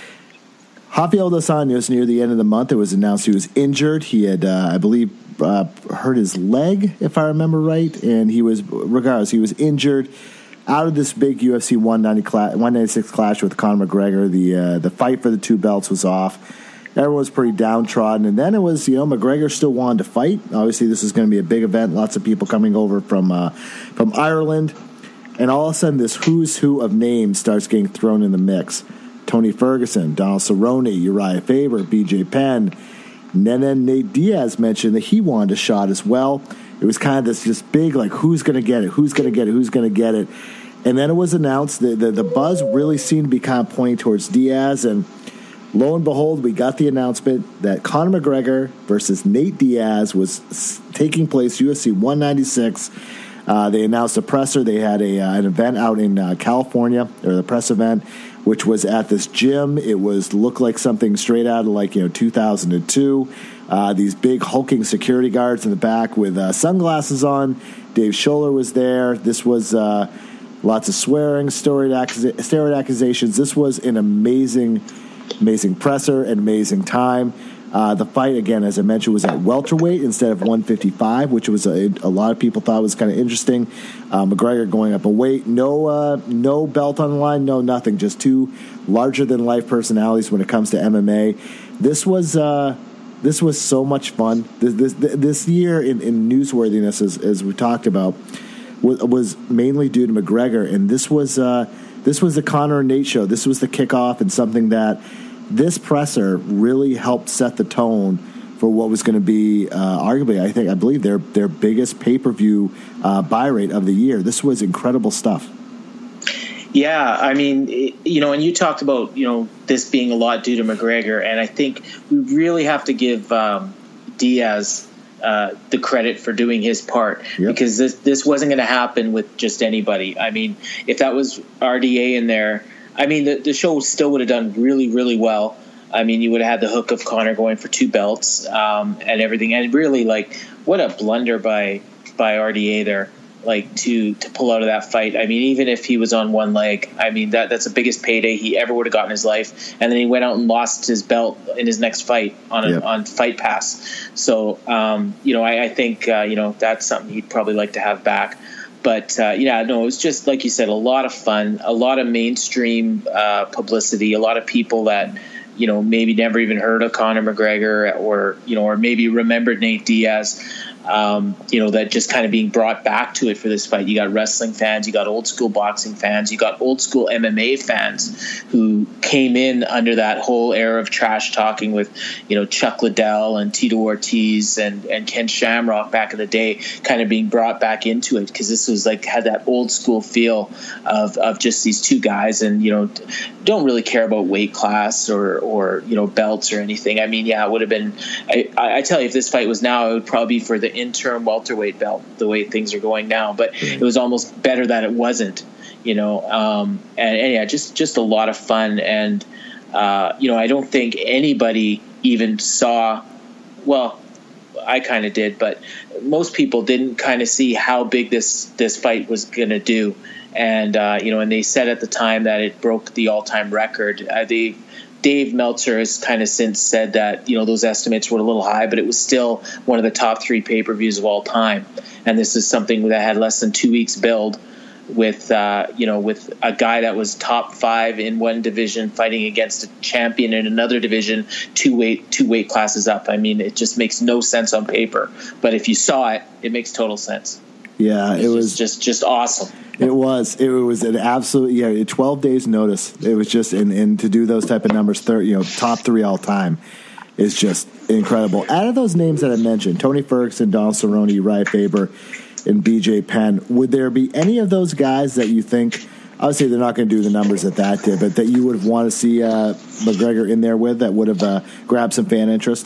Rafael Dos Anjos, near the end of the month, it was announced he was injured. He had, uh, I believe, uh, hurt his leg, if I remember right, and he was, regardless, he was injured out of this big U F C one ninety-six clash with Conor McGregor. The uh, the fight for the two belts was off. Everyone was pretty downtrodden, and then it was, you know, McGregor still wanted to fight. Obviously, this is going to be a big event. Lots of people coming over from uh, from Ireland, and all of a sudden, this who's who of names starts getting thrown in the mix. Tony Ferguson, Donald Cerrone, Uriah Faber, B J Penn. And then Nate Diaz mentioned that he wanted a shot as well. It was kind of this just big, like, who's going to get it? Who's going to get it? Who's going to get it? And then it was announced that the, the buzz really seemed to be kind of pointing towards Diaz. And lo and behold, we got the announcement that Conor McGregor versus Nate Diaz was taking place U F C one ninety-six. Uh, they announced a presser. They had a uh, an event out in uh, California, or the press event, which was at this gym. It was looked like something straight out of like you know two thousand two. Uh, these big hulking security guards in the back with uh, sunglasses on. Dave Scholler was there. This was uh, lots of swearing, steroid, accus- steroid accusations. This was an amazing, amazing presser, an amazing time. Uh, the fight, again, as I mentioned, was at welterweight instead of one fifty-five, which was a, a lot of people thought was kind of interesting. Uh, McGregor going up a weight, no uh, no belt on the line, no nothing, just two larger-than-life personalities when it comes to M M A. This was uh, this was so much fun. This this, this year in, in newsworthiness, as, as we talked about, was, was mainly due to McGregor, and this was uh, this was the Conor and Nate show. This was the kickoff, and something that this presser really helped set the tone for what was going to be uh, arguably, I think, I believe their their biggest pay per view uh, buy rate of the year. This was incredible stuff. Yeah, I mean, it, you know, and you talked about, you know, this being a lot due to McGregor, and I think we really have to give um, Diaz uh, the credit for doing his part, yep. because this this wasn't going to happen with just anybody. I mean, if that was R D A in there, I mean, the, the show still would have done really, really well. I mean, you would have had the hook of Conor going for two belts um, and everything. And really, like, what a blunder by by R D A there, like, to to pull out of that fight. I mean, even if he was on one leg, I mean, that that's the biggest payday he ever would have gotten in his life. And then he went out and lost his belt in his next fight on a, yeah. on Fight Pass. So, um, you know, I, I think, uh, you know, that's something he'd probably like to have back. But, uh, yeah, no, it was just, like you said, a lot of fun, a lot of mainstream uh, publicity, a lot of people that, you know, maybe never even heard of Conor McGregor or, you know, or maybe remembered Nate Diaz, um, you know, that just kind of being brought back to it for this fight. You got wrestling fans, you got old school boxing fans, you got old school M M A fans who came in under that whole era of trash talking with, you know, Chuck Liddell and Tito Ortiz and, and Ken Shamrock back in the day, kind of being brought back into it because this was like had that old school feel of, of just these two guys and, you know, don't really care about weight class or, or, you know, belts or anything. I mean, yeah, it would have been, I, I tell you, if this fight was now, it would probably be for the interim welterweight belt, the way things are going now, but it was almost better that it wasn't, you know, um, and, and yeah, just, just a lot of fun. And, uh, you know, I don't think anybody even saw, well, I kind of did, but most people didn't kind of see how big this, this fight was going to do. And, uh, you know, and they said at the time that it broke the all-time record. Uh, they, Dave Meltzer has kind of since said that, you know, those estimates were a little high, but it was still one of the top three pay-per-views of all time. And this is something that had less than two weeks build with, uh, you know, with a guy that was top five in one division fighting against a champion in another division, two weight, two weight classes up. I mean, it just makes no sense on paper. But if you saw it, it makes total sense. Yeah, it, it was just, just just awesome. It was it was an absolute yeah twelve days notice. It was just and, and to do those type of numbers, thirty, you know, top three all time is just incredible. Out of those names that I mentioned, Tony Ferguson, Donald Cerrone, Uriah Faber, and B J Penn, would there be any of those guys that you think? Obviously, they're not going to do the numbers that that did, but that you would want to see uh, McGregor in there with that would have uh, grabbed some fan interest.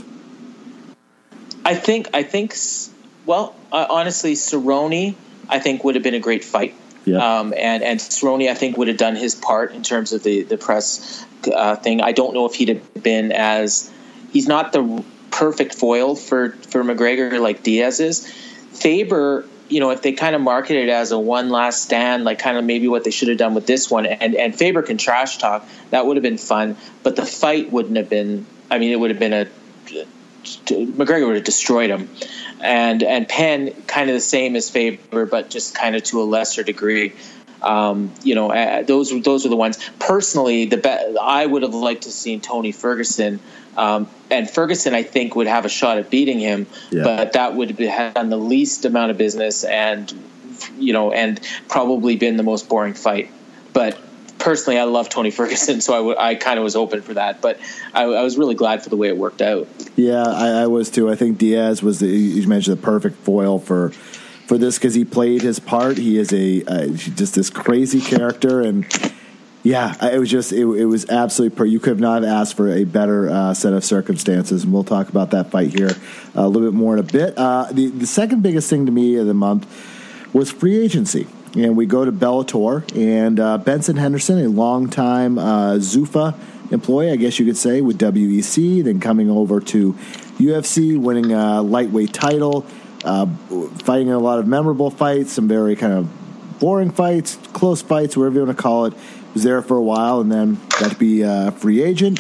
I think I think. Well, uh, honestly, Cerrone, I think, would have been a great fight. Yeah. Um, and, and Cerrone, I think, would have done his part in terms of the, the press uh, thing. I don't know if he'd have been as – he's not the perfect foil for, for McGregor like Diaz is. Faber, you know, if they kind of market it as a one last stand, like kind of maybe what they should have done with this one, and, and Faber can trash talk, that would have been fun. But the fight wouldn't have been – I mean, it would have been a – McGregor would have destroyed him. And and Penn kind of the same as Faber, but just kind of to a lesser degree. Um, you know, uh, those those are the ones. Personally, the be- I would have liked to seen Tony Ferguson, um, and Ferguson I think would have a shot at beating him, yeah. but that would have done the least amount of business, and you know, and probably been the most boring fight. But personally, I love Tony Ferguson, so I, w- I kind of was open for that. But I, I was really glad for the way it worked out. Yeah, I, I was too. I think Diaz was, the, you mentioned, the perfect foil for for this because he played his part. He is a uh, just this crazy character, and yeah, it was just it, it was absolutely. Per- you could not have asked for a better uh, set of circumstances, and we'll talk about that fight here uh, a little bit more in a bit. Uh, the the second biggest thing to me of the month was free agency. And we go to Bellator, and uh, Benson Henderson, a longtime uh, Zuffa employee, I guess you could say, with W E C, then coming over to U F C, winning a lightweight title, uh, fighting in a lot of memorable fights, some very kind of boring fights, close fights, whatever you want to call it. Was there for a while, and then got to be a free agent.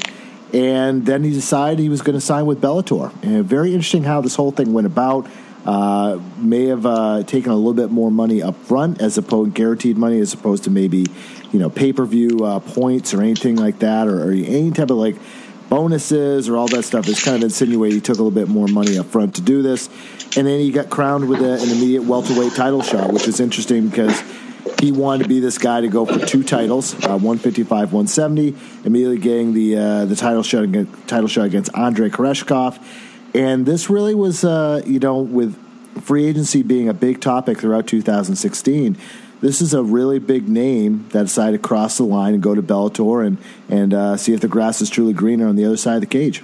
And then he decided he was going to sign with Bellator. And very interesting how this whole thing went about. Uh, may have uh, taken a little bit more money up front as opposed guaranteed money as opposed to maybe, you know, pay-per-view uh, points or anything like that, or, or any type of like bonuses or all that stuff. It's kind of insinuated he took a little bit more money up front to do this. And then he got crowned with a, an immediate welterweight title shot, which is interesting because he wanted to be this guy to go for two titles, uh, one fifty-five, one seventy, immediately getting the uh, the title shot against, title shot against Andrei Koreshkov. And this really was, uh, you know, with free agency being a big topic throughout two thousand sixteen, this is a really big name that decided to cross the line and go to Bellator and, and uh, see if the grass is truly greener on the other side of the cage.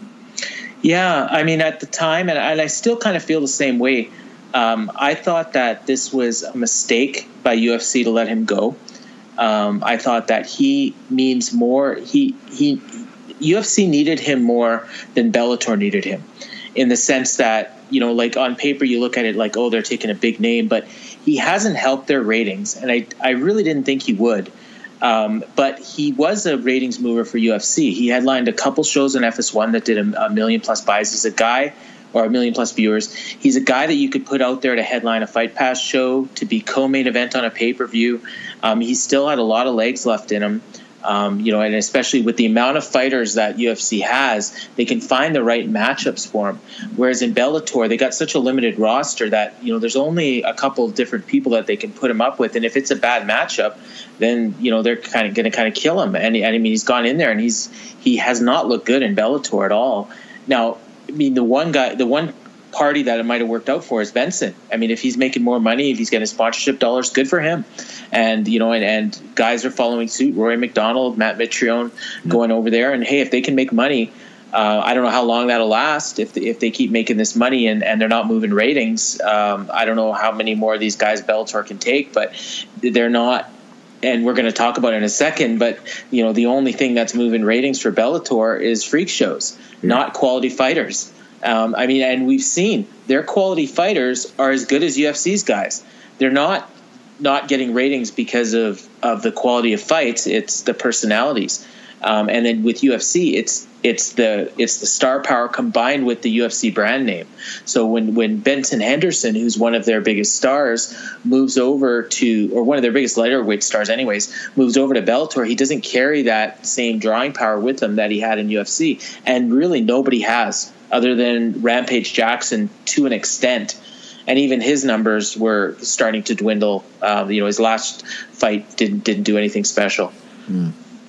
Yeah, I mean, at the time, and, and I still kind of feel the same way, um, I thought that this was a mistake by U F C to let him go. Um, I thought that he means more. He he U F C needed him more than Bellator needed him, in the sense that, you know, like on paper you look at it like, oh, they're taking a big name, but he hasn't helped their ratings, and I I really didn't think he would. Um, but he was a ratings mover for U F C. He headlined a couple shows on F S one that did a, a million plus buys. He's a guy, or a million plus viewers. He's a guy that you could put out there to headline a Fight Pass show, to be co-main event on a pay-per-view. Um, he still had a lot of legs left in him. Um, you know, and especially with the amount of fighters that U F C has, they can find the right matchups for him. Whereas in Bellator, they got such a limited roster that, you know, there's only a couple of different people that they can put him up with. And if it's a bad matchup, then, you know, they're kind of going to kind of kill him. And, and I mean, he's gone in there and he's he has not looked good in Bellator at all. Now, I mean, the one guy, the one party that it might have worked out for is Benson. I mean, if he's making more money, if he's getting sponsorship dollars, good for him. And, you know, and, and guys are following suit. Rory McDonald, Matt Mitrione going over there. And, hey, if they can make money, uh, I don't know how long that'll last. If they, if they keep making this money and, and they're not moving ratings, um, I don't know how many more of these guys Bellator can take, but they're not. And we're going to talk about it in a second, but, you know, the only thing that's moving ratings for Bellator is freak shows, yeah. not quality fighters. Um, I mean, and we've seen their quality fighters are as good as U F C's guys. They're not not getting ratings because of, of the quality of fights. It's the personalities. Um, and then with U F C, it's it's the it's the star power combined with the U F C brand name. So when, when Benson Henderson, who's one of their biggest stars, moves over to, or one of their biggest lighter-weight stars anyways, moves over to Bellator, he doesn't carry that same drawing power with him that he had in U F C. And really nobody has, other than Rampage Jackson to an extent. And even his numbers were starting to dwindle. Um, you know, his last fight didn't didn't do anything special. Mm.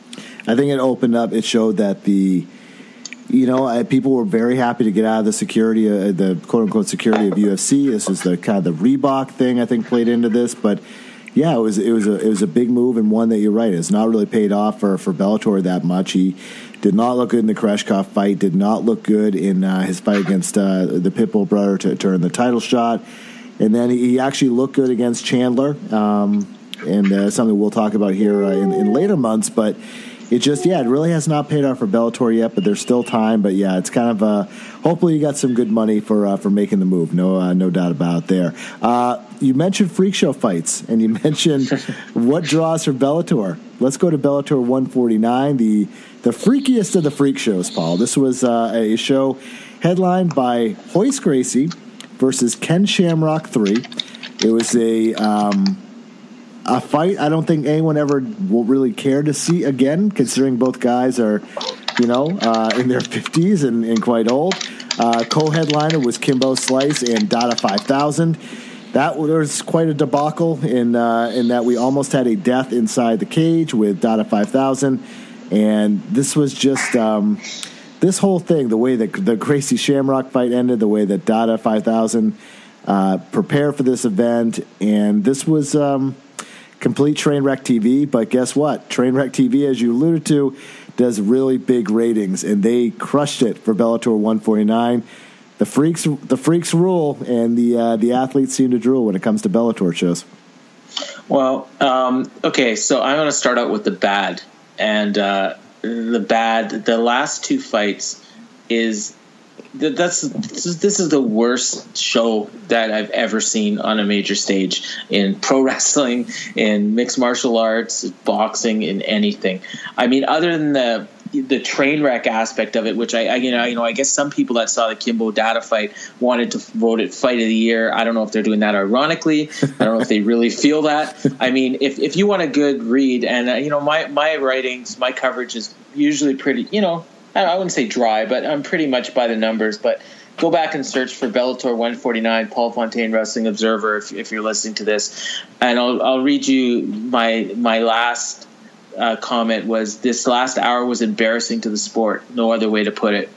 I think it opened up. It showed that the, you know, uh, people were very happy to get out of the security, uh, the quote unquote security of U F C. This was the kind of the Reebok thing I think played into this, but yeah, it was it was a it was a big move, and one that you're right, it's not really paid off for for Bellator that much. He did not look good in the Koreshkov fight. Did not look good in uh, his fight against uh, the Pitbull brother to, to earn the title shot, and then he, he actually looked good against Chandler, um, and uh, something we'll talk about here uh, in, in later months, but. It just, yeah, it really has not paid off for Bellator yet, but there's still time. But, yeah, it's kind of, uh, hopefully you got some good money for uh, for making the move. No uh, no doubt about it there. Uh, you mentioned freak show fights, and you mentioned what draws for Bellator. Let's go to Bellator one forty-nine, the, the freakiest of the freak shows, Paul. This was uh, a show headlined by Royce Gracie versus Ken Shamrock three. It was a... Um, A fight I don't think anyone ever will really care to see again, considering both guys are, you know, uh, in their fifties and, and quite old. Uh, co-headliner was Kimbo Slice and Dada five thousand. That was quite a debacle in uh, in that we almost had a death inside the cage with Dada five thousand. And this was just um, this whole thing, the way that the Gracie Shamrock fight ended, the way that Dada five thousand uh, prepared for this event. And this was... Um, complete Trainwreck T V, but guess what? Trainwreck T V, as you alluded to, does really big ratings, and they crushed it for Bellator one forty-nine. The freaks, the freaks rule, and the uh, the athletes seem to drool when it comes to Bellator shows. Well, um, okay, so I'm going to start out with the bad, and uh, the bad. The last two fights is. That's this is the worst show that I've ever seen on a major stage in pro wrestling, in mixed martial arts, boxing, in anything. I mean, other than the the train wreck aspect of it, which I, I you know you know I guess some people that saw the Kimbo Dada fight wanted to vote it fight of the year. I don't know if they're doing that ironically. I don't know if they really feel that. I mean, if if you want a good read, and uh, you know my my writings, my coverage is usually pretty, you know I wouldn't say dry, but I'm pretty much by the numbers. But go back and search for Bellator one forty-nine, Paul Fontaine Wrestling Observer, if, if you're listening to this, and I'll I'll read you my my last uh, comment was, this last hour was embarrassing to the sport. No other way to put it.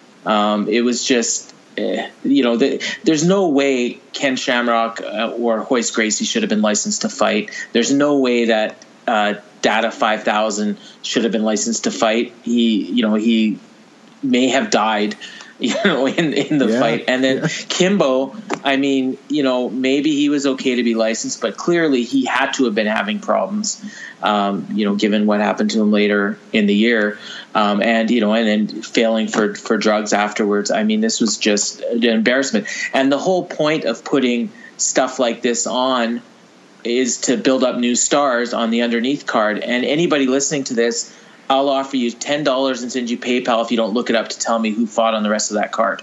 Um, it was just, eh, you know, the, there's no way Ken Shamrock uh, or Royce Gracie should have been licensed to fight. There's no way that uh, Dada five thousand should have been licensed to fight. He, you know, he may have died, you know, in, in the yeah, fight. And then yeah. Kimbo, I mean, you know, maybe he was okay to be licensed, but clearly he had to have been having problems, um, you know, given what happened to him later in the year. Um, and, you know, and then failing for, for drugs afterwards. I mean, this was just an embarrassment. And the whole point of putting stuff like this on is to build up new stars on the underneath card. And anybody listening to this, I'll offer you ten dollars and send you PayPal if you don't look it up to tell me who fought on the rest of that card.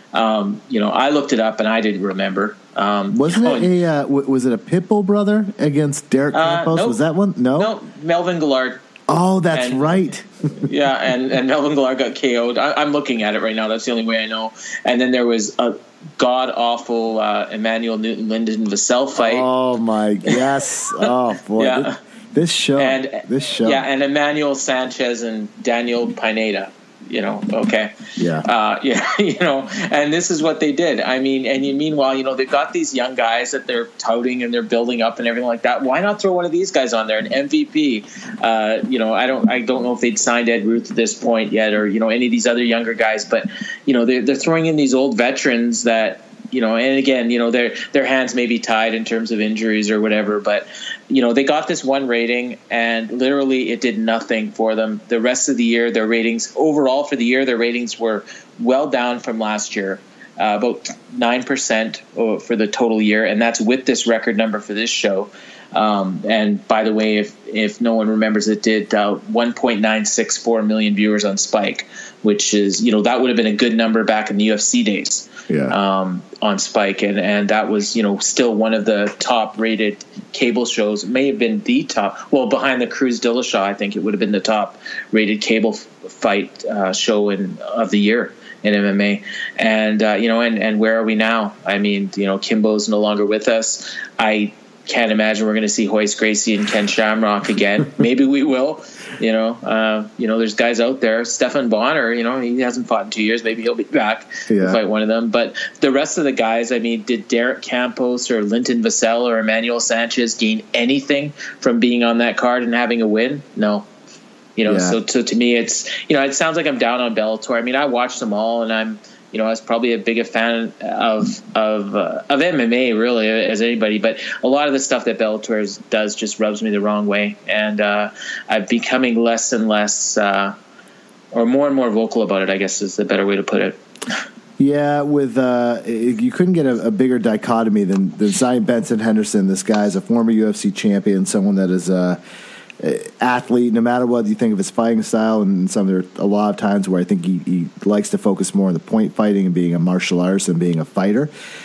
Um, you know, I looked it up and I didn't remember. Um, Wasn't you know, it a uh, w- was it a Pitbull brother against Derek Campos? Uh, nope. Was that one? No, no, Melvin Gillard. Oh, that's and, right. yeah, and, and Melvin Gillard got K O'd. I, I'm looking at it right now. That's the only way I know. And then there was a god awful uh, Emmanuel Newton Lyndon Vassell fight. Oh my yes. Oh boy. yeah. This, this show. And this show. Yeah, and Emmanuel Sanchez and Daniel Pineda. You know, okay. Yeah. Uh, yeah, you know, and this is what they did. I mean, and you, meanwhile, you know, they've got these young guys that they're touting and they're building up and everything like that. Why not throw one of these guys on there, an M V P? Uh, you know, I don't, I don't know if they'd signed Ed Ruth at this point yet, or you know, any of these other younger guys. But you know, they're they're throwing in these old veterans that. You know, and again, you know, their their hands may be tied in terms of injuries or whatever, but you know, they got this one rating, and literally it did nothing for them. The rest of the year, their ratings overall for the year, their ratings were well down from last year, uh, about nine percent for the total year, and that's with this record number for this show. Um, and by the way, if if no one remembers, it did uh, one point nine six four million viewers on Spike, which is, you know, that would have been a good number back in the U F C days. Yeah. Um, on Spike, and, and that was, you know, still one of the top rated cable shows. It may have been the top, well, behind the Cruz Dillashaw, I think it would have been the top rated cable f- fight uh, show in of the year in M M A. And uh, you know, and, and where are we now? I mean, you know, Kimbo's no longer with us. I can't imagine we're going to see Royce Gracie and Ken Shamrock again. Maybe we will. You know, uh, you know, there's guys out there. Stefan Bonner, you know, he hasn't fought in two years. Maybe he'll be back yeah. to fight one of them. But the rest of the guys, I mean, did Derek Campos or Linton Vassell or Emmanuel Sanchez gain anything from being on that card and having a win? No. You know, yeah. so, so to me, it's, you know, it sounds like I'm down on Bellator. I mean, I watched them all, and I'm, you know, I was probably a big a fan of of uh, of M M A really as anybody, but a lot of the stuff that Bellator is, does just rubs me the wrong way, and uh, I'm becoming less and less, uh, or more and more vocal about it, I guess is the better way to put it. Yeah, with uh, you couldn't get a, a bigger dichotomy than than Zion Benson Henderson. This guy is a former U F C champion, someone that is a athlete, no matter what you think of his fighting style, and some there are a lot of times where I think he, he likes to focus more on the point fighting and being a martial artist and being a fighter.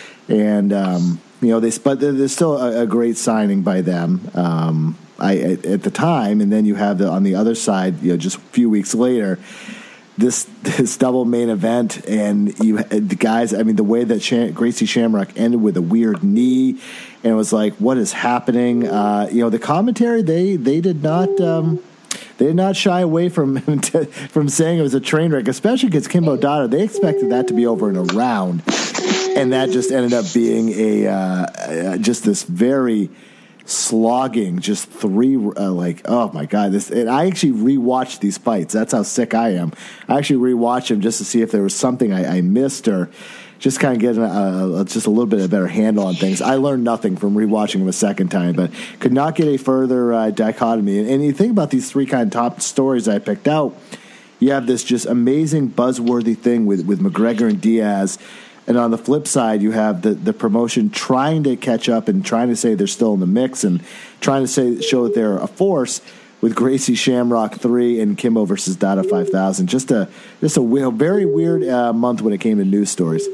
And um, you know, they but there's still a, a great signing by them. Um, I at, at the time, and then you have the on the other side, you know, just a few weeks later, this this double main event, and you the guys. I mean, the way that Sham, Gracie Shamrock ended with a weird knee. And it was like, what is happening? Uh, you know, the commentary, they they did not um, they did not shy away from from saying it was a train wreck, especially against Kimbo Dada. They expected that to be over in a round, and that just ended up being a uh, just this very slogging, just three uh, like, oh my god, this. And I actually rewatched these fights. That's how sick I am. I actually rewatched them just to see if there was something I, I missed or. Just kind of getting a, a, just a little bit of a better handle on things. I learned nothing from rewatching them a second time, but could not get a further uh, dichotomy. And, and you think about these three kind of top stories I picked out, you have this just amazing buzzworthy thing with, with McGregor and Diaz. And on the flip side, you have the, the promotion trying to catch up and trying to say they're still in the mix and trying to say show that they're a force with Gracie Shamrock three and Kimbo versus Dada five thousand. Just a just a w- very weird uh, month when it came to news stories.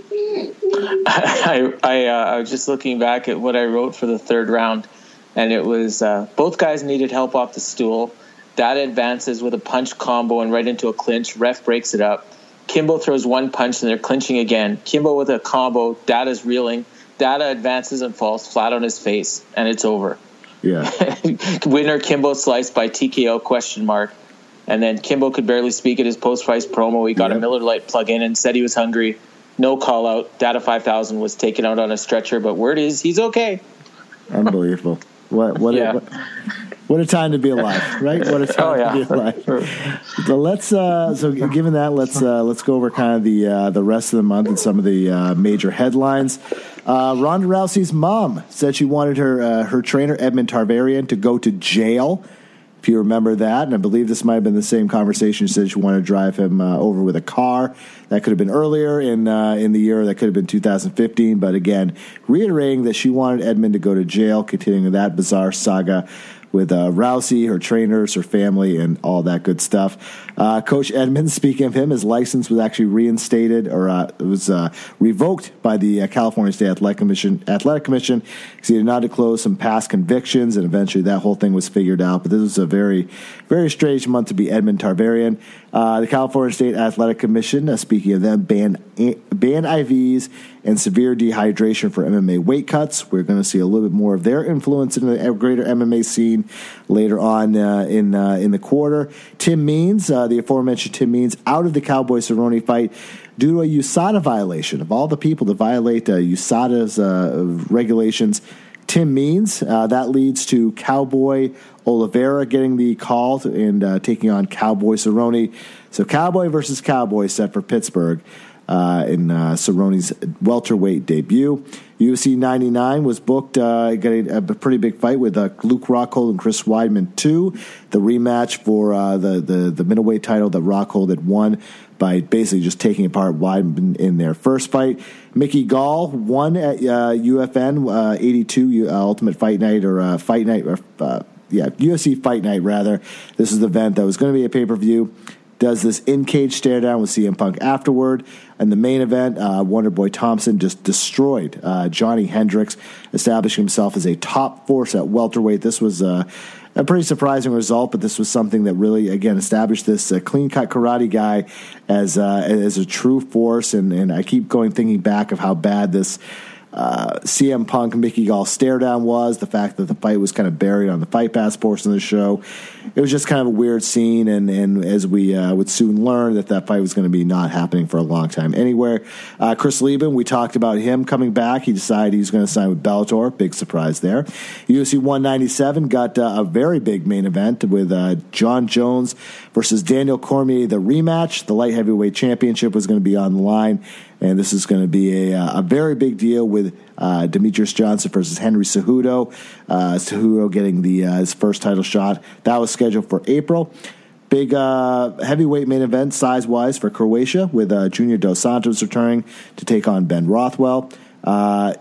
I I, uh, I was just looking back at what I wrote for the third round, and it was uh, both guys needed help off the stool. Dada advances with a punch combo and right into a clinch. Ref breaks it up. Kimbo throws one punch and they're clinching again. Kimbo with a combo. Dada's reeling. Dada advances and falls flat on his face, and it's over. Yeah. Winner Kimbo sliced by T K O question mark. And then Kimbo could barely speak at his post-fight promo. He got yep. a Miller Lite plug-in and said he was hungry. No call-out. Dada five thousand was taken out on a stretcher, but word is he's okay. Unbelievable. What what, yeah. a, what what a time to be alive, right? What a time oh, yeah. to be alive. So let's uh, so given that, let's uh, let's go over kind of the uh, the rest of the month and some of the uh, major headlines. Uh, Ronda Rousey's mom said she wanted her uh, her trainer Edmond Tarverdyan to go to jail. If you remember that, and I believe this might have been the same conversation. She said she wanted to drive him uh, over with a car. That could have been earlier in uh, in the year. That could have been two thousand fifteen. But again, reiterating that she wanted Edmond to go to jail, continuing that bizarre saga with uh, Rousey, her trainers, her family, and all that good stuff. Uh, Coach Edmonds, speaking of him, his license was actually reinstated, or uh, it was uh, revoked by the uh, California State Athletic Commission, Athletic Commission because he did not disclose some past convictions, and eventually that whole thing was figured out. But this was a very, very strange month to be Edmond Tarverdyan. Uh, the California State Athletic Commission, uh, speaking of them, banned, banned I Vs and severe dehydration for M M A weight cuts. We're going to see a little bit more of their influence in the greater M M A scene later on uh, in uh, in the quarter. Tim Means, uh, the aforementioned Tim Means, out of the Cowboy Cerrone fight due to a U S A D A violation. Of all the people to violate uh, U S A D A's uh, regulations, Tim Means. Uh, that leads to Cowboy Oliveira getting the call to, and uh, taking on Cowboy Cerrone. So Cowboy versus Cowboy set for Pittsburgh uh, in uh, Cerrone's welterweight debut. U F C ninety-nine was booked, uh, getting a pretty big fight with uh, Luke Rockhold and Chris Weidman two, the rematch for uh, the, the, the middleweight title that Rockhold had won by basically just taking apart Weidman in their first fight. Mickey Gall won at uh, U F N uh, eighty-two, uh, Ultimate Fight Night, or uh, Fight Night, or, uh, yeah, U F C Fight Night, rather. This is the event that was going to be a pay-per-view. Does this in-cage stare-down with C M Punk afterward. And the main event, uh, Wonderboy Thompson just destroyed uh, Johnny Hendricks, establishing himself as a top force at welterweight. This was uh, a pretty surprising result, but this was something that really, again, established this uh, clean-cut karate guy as uh, as a true force. And, and I keep going thinking back of how bad this Uh, C M Punk Mickey Gall stare down was, the fact that the fight was kind of buried on the Fight Pass portion of the show. It was just kind of a weird scene, and, and as we uh, would soon learn that that fight was going to be not happening for a long time anywhere. Uh, Chris Lieben, we talked about him coming back. He decided he was going to sign with Bellator. Big surprise there. U F C one ninety-seven got uh, a very big main event with uh, John Jones versus Daniel Cormier, the rematch. The light heavyweight championship was going to be on the line. And this is going to be a, a very big deal with uh, Demetrius Johnson versus Henry Cejudo. Uh, Cejudo getting the uh, his first title shot. That was scheduled for April. Big uh, heavyweight main event size-wise for Croatia with uh, Junior Dos Santos returning to take on Ben Rothwell. Uh,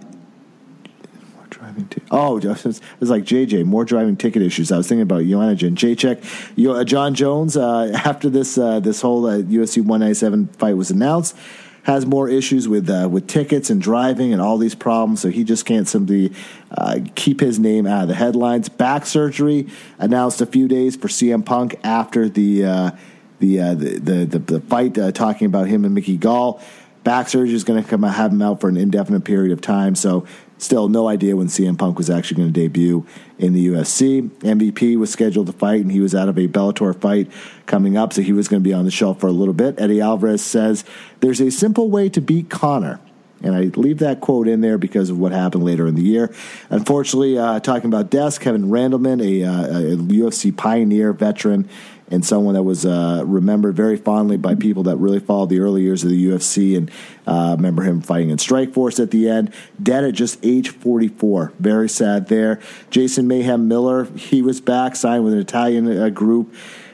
more driving t- oh, it was like J J, more driving ticket issues. I was thinking about Joanna Jędrzejczyk. You, uh, John Jones, uh, after this uh, this whole uh, U F C one ninety-seven fight was announced, has more issues with uh, with tickets and driving and all these problems, so he just can't simply uh, keep his name out of the headlines. Back surgery announced a few days for C M Punk after the uh, the, uh, the, the the the fight, uh, talking about him and Mickey Gall. Back surgery is going to come have him out for an indefinite period of time, so still no idea when C M Punk was actually going to debut in the U F C. M V P was scheduled to fight, and he was out of a Bellator fight coming up, so he was going to be on the shelf for a little bit. Eddie Alvarez says, "There's a simple way to beat Conor." And I leave that quote in there because of what happened later in the year. Unfortunately, uh, talking about deaths, Kevin Randleman, a, uh, a U F C pioneer, veteran, and someone that was uh, remembered very fondly by people that really followed the early years of the U F C and uh, remember him fighting in Strikeforce at the end. Dead at just age forty-four. Very sad there. Jason Mayhem Miller, he was back, signed with an Italian uh, group.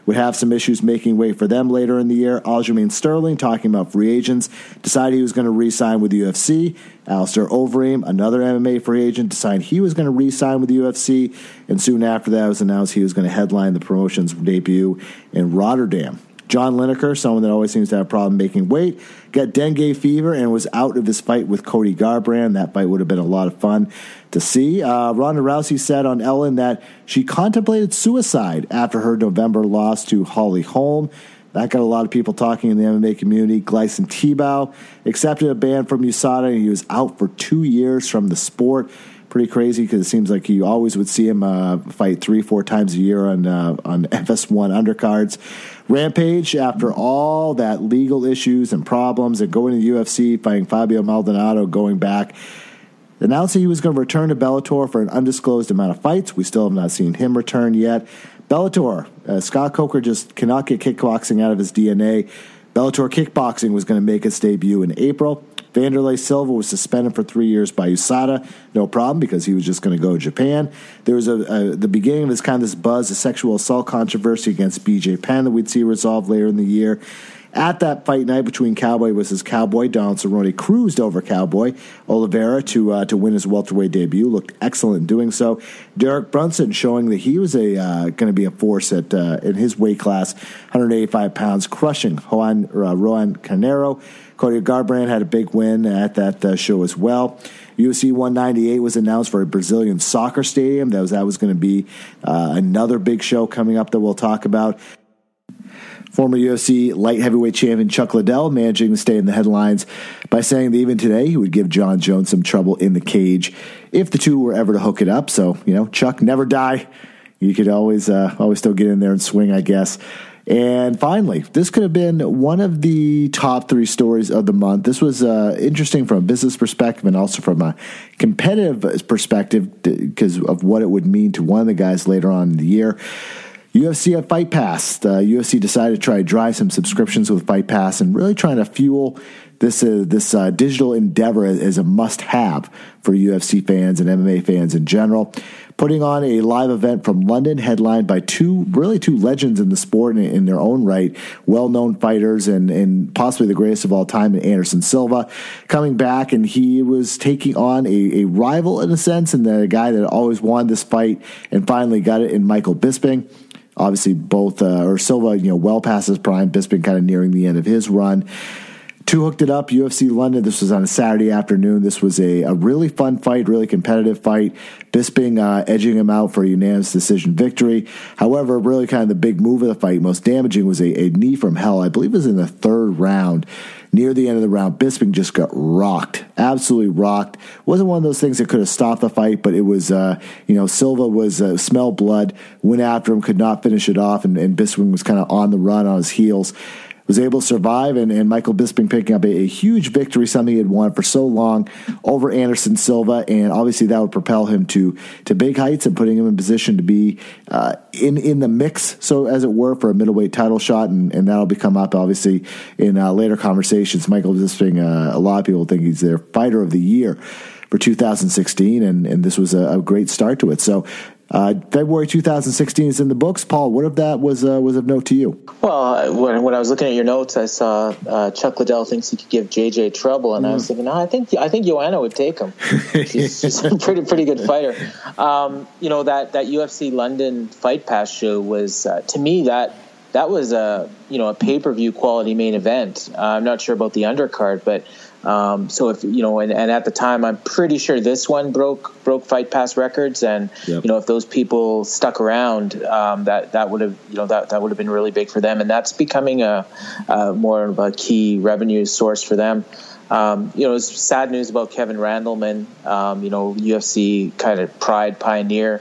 would have some issues making way for them later in the year. Aljamain Sterling, talking about free agents, decided he was going to re-sign with the U F C. Alistair Overeem, another M M A free agent, decided he was going to re-sign with the U F C. And soon after that, it was announced he was going to headline the promotion's debut in Rotterdam. John Lineker, someone that always seems to have a problem making weight, got dengue fever and was out of his fight with Cody Garbrandt. That fight would have been a lot of fun to see. Uh, Ronda Rousey said on Ellen that she contemplated suicide after her November loss to Holly Holm. That got a lot of people talking in the M M A community. Gleison Tebow accepted a ban from U S A D A, and he was out for two years from the sport. Pretty crazy because it seems like you always would see him uh, fight three, four times a year on uh, on F S one undercards. Rampage, after all that legal issues and problems and going to the U F C, fighting Fabio Maldonado, going back, announced that he was going to return to Bellator for an undisclosed amount of fights. We still have not seen him return yet. Bellator, uh, Scott Coker just cannot get kickboxing out of his D N A. Bellator Kickboxing was going to make its debut in April. Vanderlei Silva was suspended for three years by U S A D A. No problem, because he was just going to go to Japan. There was a, a the beginning of this kind of this buzz, a sexual assault controversy against B J Penn that we'd see resolved later in the year. At that fight night between Cowboy versus Cowboy, Donald Cerrone cruised over Cowboy Oliveira to uh, to win his welterweight debut. Looked excellent in doing so. Derek Brunson showing that he was a uh, going to be a force at uh, in his weight class, one eighty-five pounds, crushing Juan uh, Roan Carneiro. Cody Garbrandt had a big win at that uh, show as well. U F C one ninety-eight was announced for a Brazilian soccer stadium. That was that was going to be uh, another big show coming up that we'll talk about. Former U F C light heavyweight champion Chuck Liddell managing to stay in the headlines by saying that even today he would give John Jones some trouble in the cage if the two were ever to hook it up. So, you know, Chuck, never die. You could always uh, always still get in there and swing, I guess. And finally, this could have been one of the top three stories of the month. This was uh, interesting from a business perspective and also from a competitive perspective because of what it would mean to one of the guys later on in the year. U F C at Fight Pass. Uh, U F C decided to try to drive some subscriptions with Fight Pass and really trying to fuel this uh, this uh, digital endeavor as a must-have for U F C fans and M M A fans in general. Putting on a live event from London, headlined by two, really two legends in the sport in, in their own right, well-known fighters and, and possibly the greatest of all time, Anderson Silva, coming back, and he was taking on a, a rival in a sense, and the guy that always wanted this fight and finally got it in Michael Bisping. Obviously, both, uh, or Silva, you know, well past his prime, Bisping kind of nearing the end of his run. Two hooked it up, U F C London. This was on a Saturday afternoon. This was a, a really fun fight, really competitive fight. Bisping uh, edging him out for a unanimous decision victory. However, really kind of the big move of the fight, most damaging, was a, a knee from hell. I believe it was in the third round. Near the end of the round, Bisping just got rocked, absolutely rocked. Wasn't one of those things that could have stopped the fight, but it was, uh, you know, Silva was uh, smelled blood, went after him, could not finish it off, and, and Bisping was kind of on the run on his heels. Was able to survive, and, and Michael Bisping picking up a, a huge victory, something he had wanted for so long, over Anderson Silva, and obviously that would propel him to to big heights and putting him in position to be uh, in in the mix, so as it were, for a middleweight title shot, and, and that'll become up obviously in uh, later conversations. Michael Bisping, uh, a lot of people think he's their fighter of the year for two thousand sixteen, and, and this was a, a great start to it. So. Uh, February two thousand sixteen is in the books. Paul, what if that was uh, was of note to you? Well, when, when I was looking at your notes, I saw uh, Chuck Liddell thinks he could give J J trouble, and mm. I was thinking, oh, I think I think Joanna would take him. She's, she's a pretty pretty good fighter. Um, you know, that, that U F C London Fight Pass show was uh, to me that that was a you know a pay per view quality main event. Uh, I'm not sure about the undercard, but. Um, so if you know, and, and at the time, I'm pretty sure this one broke broke Fight Pass records, and yep. you know, if those people stuck around, um, that that would have you know that that would have been really big for them, and that's becoming a, a more of a key revenue source for them. Um, you know, it's sad news about Kevin Randleman. Um, you know, U F C kind of pride pioneer.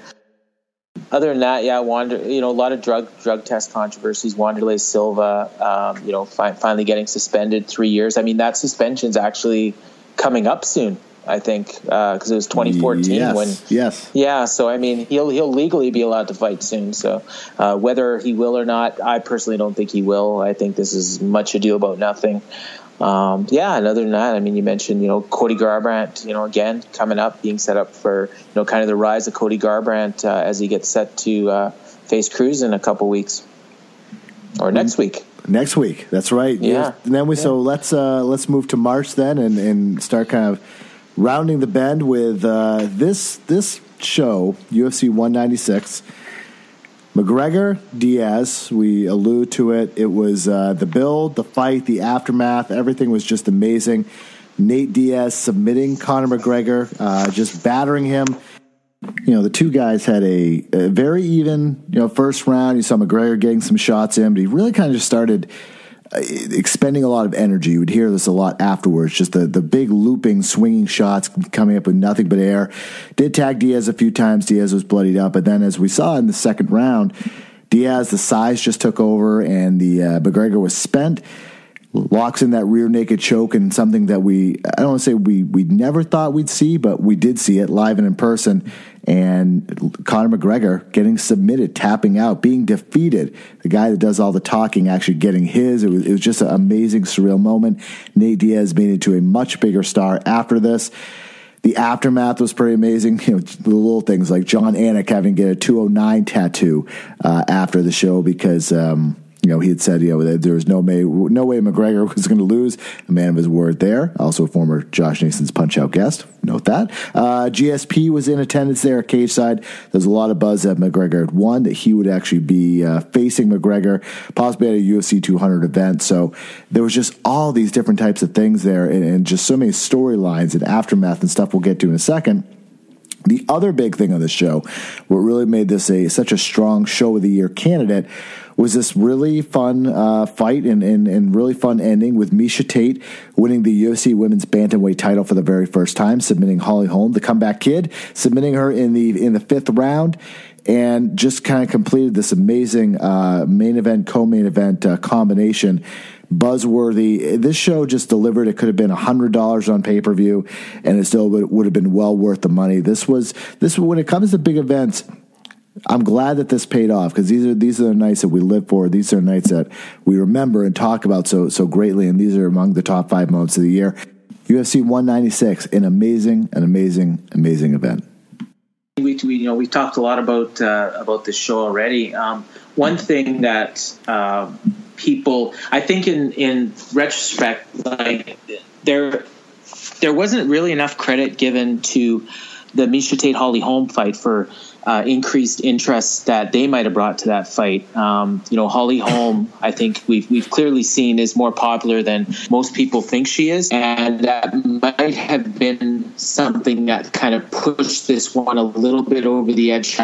Other than that, yeah, Wander, you know, a lot of drug drug test controversies. Wanderlei Silva, um, you know, fi- finally getting suspended three years. I mean, that suspension's actually coming up soon, I think, because uh, it was twenty fourteen yes, when. Yes. Yeah, so I mean, he'll he'll legally be allowed to fight soon. So uh, whether he will or not, I personally don't think he will. I think this is much ado about nothing. Um, yeah, and other than that, I mean, you mentioned, you know, Cody Garbrandt, you know, again, coming up, being set up for, you know, kind of the rise of Cody Garbrandt uh, as he gets set to uh, face Cruz in a couple weeks. or next week. Next week, that's right. Yeah. And then we yeah. so let's uh, let's move to March then, and, and start kind of rounding the bend with uh, this this show, U F C one ninety-six. McGregor, Diaz, we allude to it. It was uh, the build, the fight, the aftermath. Everything was just amazing. Nate Diaz submitting Conor McGregor, uh, just battering him. You know, the two guys had a, a very even, you know, first round. You saw McGregor getting some shots in, but he really kind of just started uh, expending a lot of energy. You would hear this a lot afterwards, just the, the big looping, swinging shots coming up with nothing but air. Did tag Diaz a few times. Diaz was bloodied up, but then as we saw in the second round, Diaz, the size just took over, and the uh, McGregor was spent. Locks in that rear naked choke, and something that we, I don't want to say we we never thought we'd see, but we did see it live and in person. And Conor McGregor getting submitted, tapping out, being defeated. The guy that does all the talking actually getting his. It was, it was just an amazing, surreal moment. Nate Diaz made it into a much bigger star after this. The aftermath was pretty amazing. You know, the little things like John Anik having to get a two oh nine tattoo uh, after the show because, um, you know, he had said, you know, that there was no way, no way McGregor was going to lose. A man of his word there. Also a former Josh Nason's Punch-Out guest. Note that. Uh, G S P was in attendance there at cage side. There's a lot of buzz that McGregor had won, that he would actually be uh, facing McGregor, possibly at a U F C two hundred event. So there was just all these different types of things there, and, and just so many storylines and aftermath and stuff we'll get to in a second. The other big thing on the show, what really made this a such a strong show of the year candidate, was this really fun uh, fight and, and, and really fun ending with Miesha Tate winning the U F C Women's Bantamweight title for the very first time, submitting Holly Holm, the comeback kid, submitting her in the in the fifth round, and just kind of completed this amazing uh, main event, co-main event uh, combination. Buzzworthy. This show just delivered. It could have been one hundred dollars on pay-per-view, and it still would, would have been well worth the money. This was this when it comes to big events, I'm glad that this paid off, because these are these are the nights that we live for. These are nights that we remember and talk about so so greatly, and these are among the top five moments of the year. U F C one ninety-six, an amazing, an amazing, amazing event. We, we you know we talked a lot about uh, about this show already. Um, one thing that uh, people, I think, in in retrospect, like there there wasn't really enough credit given to the Miesha Tate Holly Holm fight for uh, increased interest that they might have brought to that fight. Um, you know, Holly Holm, I think we've we've clearly seen, is more popular than most people think she is, and that might have been something that kind of pushed this one a little bit over the edge.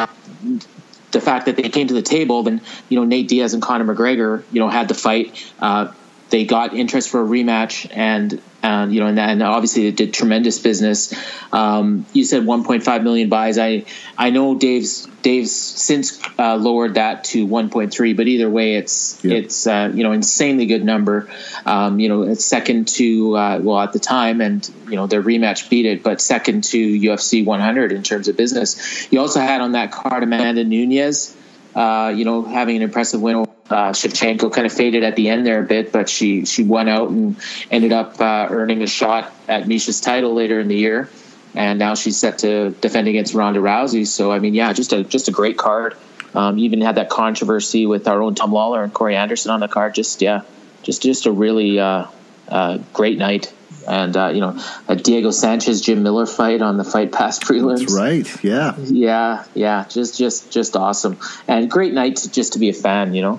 The fact that they came to the table, then, you know, Nate Diaz and Conor McGregor, you know, had the fight. Uh, they got interest for a rematch, and and you know, and, and obviously it did tremendous business. Um, you said one point five million buys. I I know Dave's Dave's since uh, lowered that to one point three, but either way, it's yeah. it's uh, you know, insanely good number. Um, you know, it's second to uh, well at the time, and you know, their rematch beat it, but second to U F C one hundred in terms of business. You also had on that card Amanda Nunes, uh, you know, having an impressive win. Uh, Shevchenko kind of faded at the end there a bit, but she she won out and ended up uh, earning a shot at Miesha's title later in the year, and now she's set to defend against Ronda Rousey. So I mean, yeah, just a just a great card. Um, even had that controversy with our own Tom Lawler and Corey Anderson on the card. Just yeah, just just a really uh, uh, great night. And, uh, you know, a Diego Sanchez, Jim Miller fight on the Fight Pass prelims. That's right, yeah. Yeah, yeah, just just, just awesome. And great night to, just to be a fan, you know.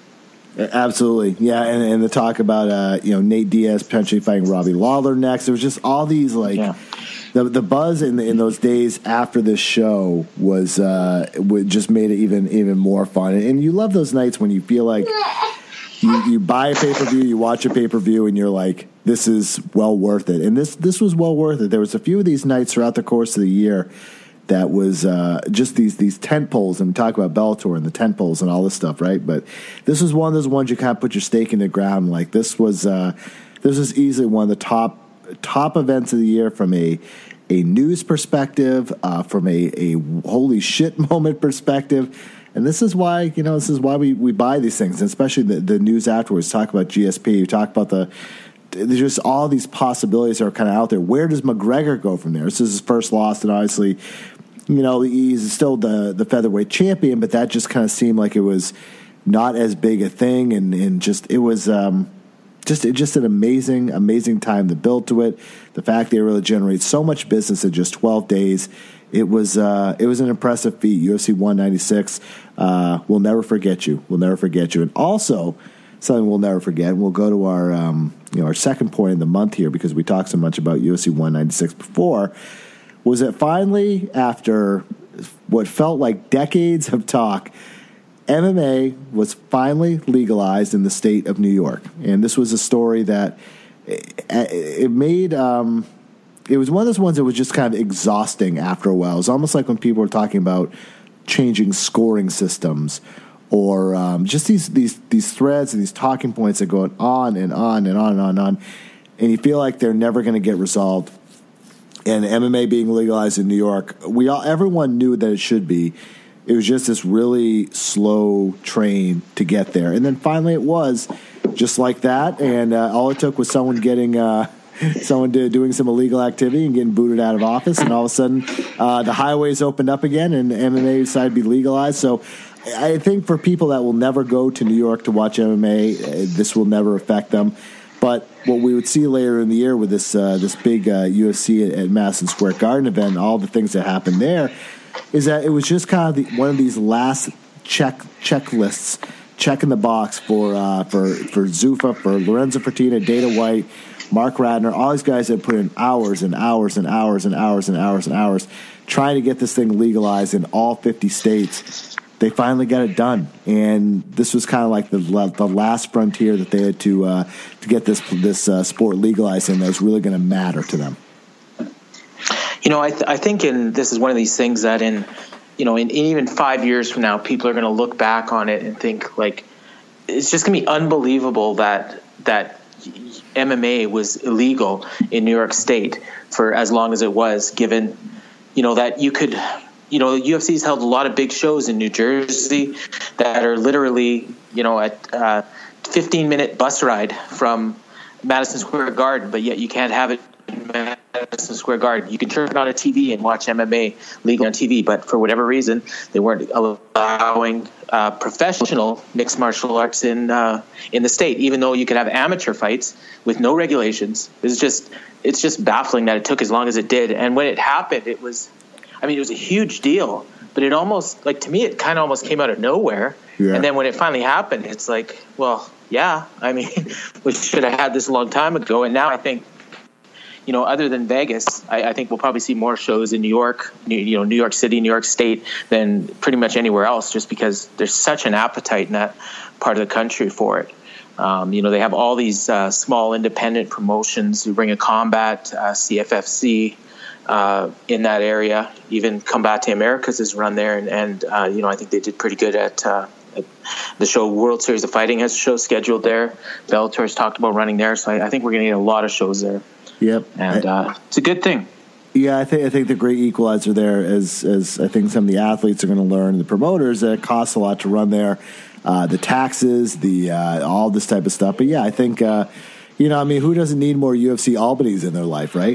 Absolutely, yeah. And, and the talk about, uh, you know, Nate Diaz potentially fighting Robbie Lawler next. There was just all these, like, yeah. the the buzz in the, in those days after this show was uh, just made it even, even more fun. And you love those nights when you feel like you, you buy a pay-per-view, you watch a pay-per-view, and you're like, this is well worth it. And this this was well worth it. There was a few of these nights throughout the course of the year that was uh, just these these tent poles, and we talk about Bellator and the tent poles and all this stuff, right? But this was one of those ones you kind of put your stake in the ground. Like this was uh, this was easily one of the top top events of the year from a a news perspective, uh, from a, a holy shit moment perspective. And this is why, you know, this is why we, we buy these things, and especially the, the news afterwards. Talk about G S P, you talk about the there's just all these possibilities that are kind of out there. Where does McGregor go from there? This is his first loss, and obviously, you know, he's still the, the featherweight champion, but that just kind of seemed like it was not as big a thing, and, and just it was um, just just an amazing, amazing time to build to it. The fact they were able to generate so much business in just twelve days, it was uh, it was an impressive feat. U F C one ninety-six, uh, we'll never forget you. We'll never forget you. And also, something we'll never forget, and we'll go to our um, you know our second point of the month here, because we talked so much about U F C one ninety-six before, was that finally, after what felt like decades of talk, M M A was finally legalized in the state of New York. And this was a story that it, it made, um, it was one of those ones that was just kind of exhausting after a while. It was almost like when people were talking about changing scoring systems, or um, just these, these, these threads and these talking points that go on and on and on and on and on. And you feel like they're never going to get resolved. And M M A being legalized in New York, we all, everyone knew that it should be. It was just this really slow train to get there. And then finally it was just like that. And uh, all it took was someone getting uh, someone to, doing some illegal activity and getting booted out of office. And all of a sudden uh, the highways opened up again and M M A decided to be legalized. So I think for people that will never go to New York to watch M M A, this will never affect them. But what we would see later in the year with this uh, this big uh, U F C at, at Madison Square Garden event, all the things that happened there, is that it was just kind of the, one of these last check checklists, checking the box for uh, for for Zuffa, for Lorenzo Fertitta, Dana White, Mark Radner, all these guys that put in hours and hours and hours and hours and hours and hours trying to get this thing legalized in all fifty states. They finally got it done, and this was kind of like the the last frontier that they had to uh, to get this this uh, sport legalized, and that was really going to matter to them. You know, I th- I think in this is one of these things that in you know in, in even five years from now, people are going to look back on it and think like it's just going to be unbelievable that that M M A was illegal in New York State for as long as it was, given you know that you could. You know, the U F C's held a lot of big shows in New Jersey that are literally, you know, at a fifteen-minute bus ride from Madison Square Garden, but yet you can't have it in Madison Square Garden. You can turn it on a T V and watch M M A legal on T V, but for whatever reason, they weren't allowing uh, professional mixed martial arts in uh, in the state, even though you could have amateur fights with no regulations. It's just it's just baffling that it took as long as it did. And when it happened, it was. I mean, it was a huge deal, but it almost, like, to me, it kind of almost came out of nowhere. Yeah. And then when it finally happened, it's like, well, yeah, I mean, we should have had this a long time ago. And now I think, you know, other than Vegas, I, I think we'll probably see more shows in New York, you know, New York City, New York State than pretty much anywhere else, just because there's such an appetite in that part of the country for it. Um, you know, they have all these uh, small independent promotions, Ring of Combat, uh, C F F C, Uh, in that area. Even Combate Americas is run there, and, and uh, you know I think they did pretty good at, uh, at the show. World Series of Fighting has a show scheduled there. Bellator's talked about running there, so I, I think we're going to get a lot of shows there. Yep, and uh, it's a good thing. Yeah, I think I think the great equalizer there is as I think some of the athletes are going to learn, the promoters, that it costs a lot to run there, uh, the taxes, the uh, all this type of stuff. But yeah, I think uh, you know, I mean, who doesn't need more U F C Albany's in their life, right?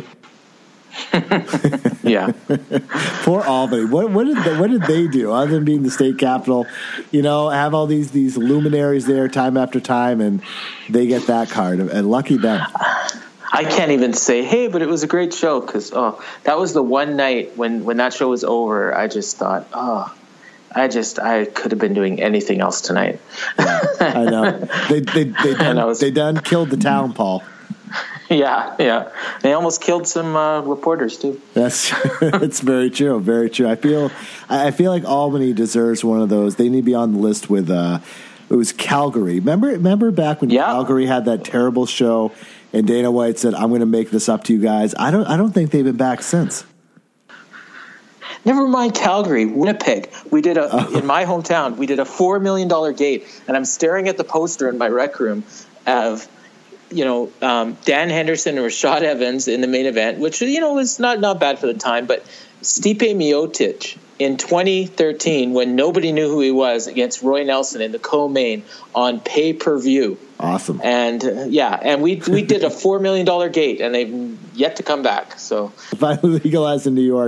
Yeah. Poor Albany. What, what did they, what did they do other than being the state capital? You know, have all these these luminaries there time after time, and they get that card. And lucky them. I can't even say, hey, but it was a great show, because oh, that was the one night when when that show was over. I just thought, oh, I just I could have been doing anything else tonight. Yeah, I know. They they they done, was, they done killed the town, Paul. Yeah, yeah. They almost killed some uh, reporters too. That's that's very true, very true. I feel I feel like Albany deserves one of those. They need to be on the list with uh, it was Calgary. Remember, remember back when yeah. Calgary had that terrible show, and Dana White said, "I'm going to make this up to you guys." I don't I don't think they've been back since. Never mind Calgary, Winnipeg. We did a oh. in my hometown. We did a four million dollar gate, and I'm staring at the poster in my rec room of. You know, um, Dan Henderson and Rashad Evans in the main event, which, you know, was not, not bad for the time. But Stipe Miocic in twenty thirteen, when nobody knew who he was, against Roy Nelson in the co-main on pay-per-view. Awesome. And, uh, yeah, and we we did a four million dollar gate, and they've yet to come back. So finally legalized in New York.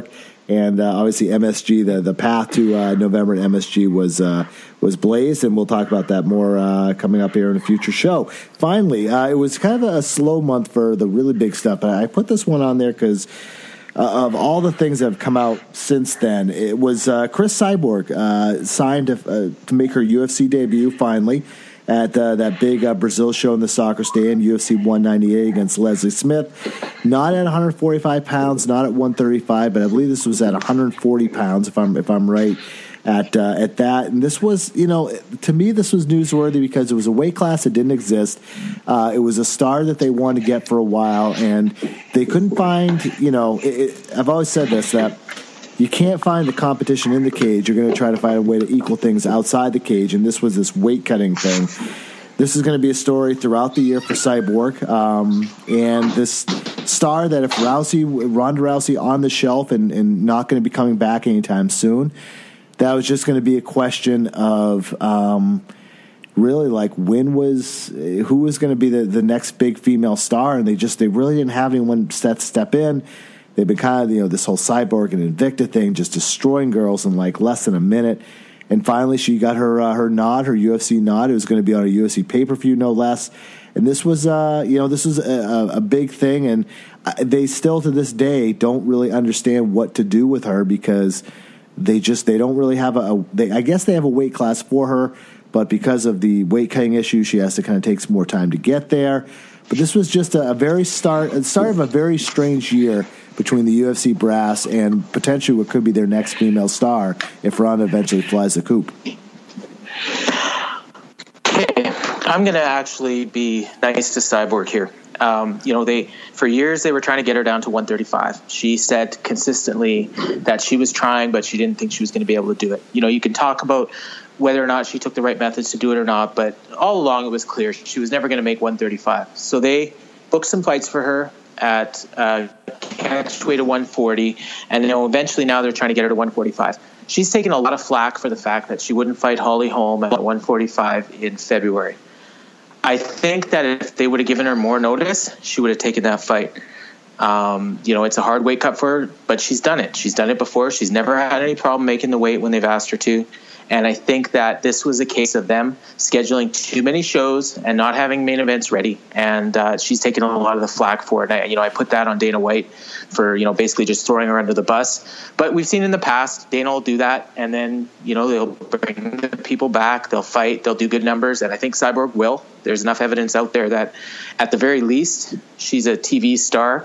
And uh, obviously M S G, the, the path to uh, November at M S G was uh, was blazed, and we'll talk about that more uh, coming up here in a future show. Finally, uh, it was kind of a slow month for the really big stuff, but I put this one on there because uh, of all the things that have come out since then, it was uh, Chris Cyborg uh, signed to, uh, to make her U F C debut finally at uh, that big uh, Brazil show in the soccer stadium, U F C one ninety-eight against Leslie Smith. Not at one forty-five pounds, not at one thirty-five, but I believe this was at one forty pounds, if I'm if I'm right at uh, at that. And this was, you know, to me, this was newsworthy because it was a weight class that didn't exist. Uh, it was a star that they wanted to get for a while, and they couldn't find, you know, it, it, I've always said this, that you can't find the competition in the cage. You're going to try to find a way to equal things outside the cage, and this was this weight-cutting thing. This is going to be a story throughout the year for Cyborg, um, and this star that if Rousey, Ronda Rousey on the shelf and, and not going to be coming back anytime soon, that was just going to be a question of um, really like when was, who was going to be the, the next big female star, and they just, they really didn't have anyone step, step in. They've been kind of, you know, this whole Cyborg and Invicta thing, just destroying girls in like less than a minute. And finally, she got her uh, her nod, her U F C nod. It was going to be on a U F C pay-per-view, no less. And this was, uh, you know, this was a, a big thing. And they still, to this day, don't really understand what to do with her because they just, they don't really have a, a they, I guess they have a weight class for her, but because of the weight cutting issue, she has to kind of take some more time to get there. But this was just a, a very start, a start of a very strange year between the U F C brass and potentially what could be their next female star if Ronda eventually flies the coop. Okay, I'm going to actually be nice to Cyborg here. Um, you know, they for years they were trying to get her down to one thirty-five. She said consistently that she was trying, but she didn't think she was going to be able to do it. You know, you can talk about whether or not she took the right methods to do it or not, but all along it was clear she was never going to make one thirty-five. So they booked some fights for her at uh, catch weight of one forty, and you know, eventually now they're trying to get her to one forty-five. She's taken a lot of flack for the fact that she wouldn't fight Holly Holm at one forty-five in February. I think that if they would have given her more notice, she would have taken that fight. Um, you know, it's a hard weight cut for her, but she's done it. She's done it before. She's never had any problem making the weight when they've asked her to. And I think that this was a case of them scheduling too many shows and not having main events ready. And uh, she's taken a lot of the flack for it. I, you know, I put that on Dana White for, you know, basically just throwing her under the bus. But we've seen in the past, Dana will do that. And then, you know, they'll bring the people back. They'll fight. They'll do good numbers. And I think Cyborg will. There's enough evidence out there that at the very least, she's a T V star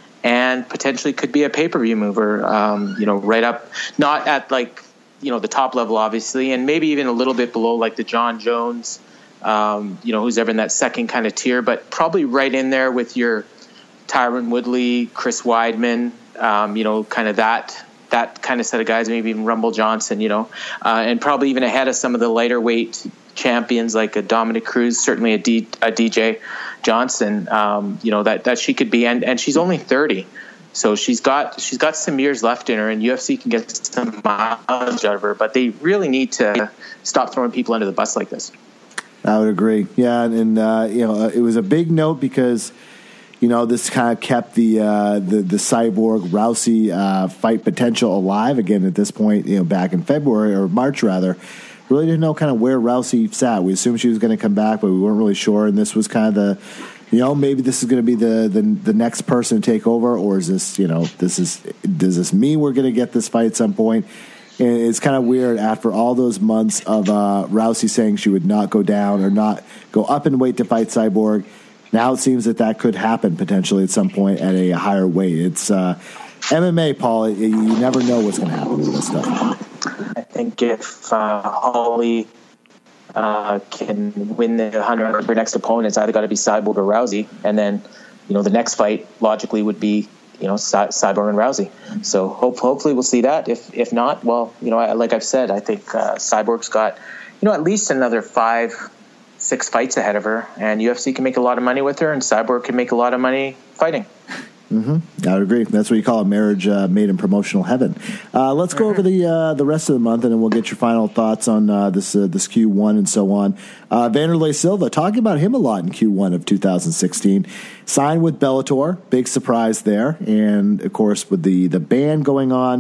and potentially could be a pay-per-view mover, um, you know, right up, not at like, you know, the top level, obviously, and maybe even a little bit below like the John Jones, um, you know, who's ever in that second kind of tier, but probably right in there with your Tyron Woodley, Chris Weidman, um, you know, kind of that that kind of set of guys, maybe even Rumble Johnson, you know, uh, and probably even ahead of some of the lighter weight champions like a Dominic Cruz, certainly a, D, a D J Johnson, um, you know, that, that she could be, and, and she's only thirty. So she's got she's got some years left in her, and U F C can get some mileage out of her. But they really need to stop throwing people under the bus like this. I would agree. Yeah, and, and uh, you know, it was a big note because you know this kind of kept the uh, the the Cyborg Rousey uh, fight potential alive again at this point. You know, back in February or March rather, really didn't know kind of where Rousey sat. We assumed she was going to come back, but we weren't really sure. And this was kind of the You know, maybe this is going to be the, the the next person to take over, or is this, you know, this is does this mean we're going to get this fight at some point? And it's kind of weird after all those months of uh, Rousey saying she would not go down or not go up in weight to fight Cyborg. Now it seems that that could happen potentially at some point at a higher weight. It's uh, M M A, Paul. You never know what's going to happen with this stuff. I think if uh, Holly Uh, can win the one hundred, her next opponent, it's either got to be Cyborg or Rousey, and then, you know, the next fight logically would be, you know, Cy- Cyborg and Rousey. So hope, hopefully we'll see that. If if not, well, you know, I, like I've said, I think uh, Cyborg's got, you know, at least another five, six fights ahead of her, and U F C can make a lot of money with her, and Cyborg can make a lot of money fighting. Mm-hmm. I would agree. That's what you call a marriage uh, made in promotional heaven. Uh, let's go over the uh, the rest of the month, and then we'll get your final thoughts on uh, this uh, this Q one and so on. Uh, Vanderlei Silva, talking about him a lot in Q one of two thousand sixteen. Signed with Bellator, big surprise there, and of course with the the ban going on,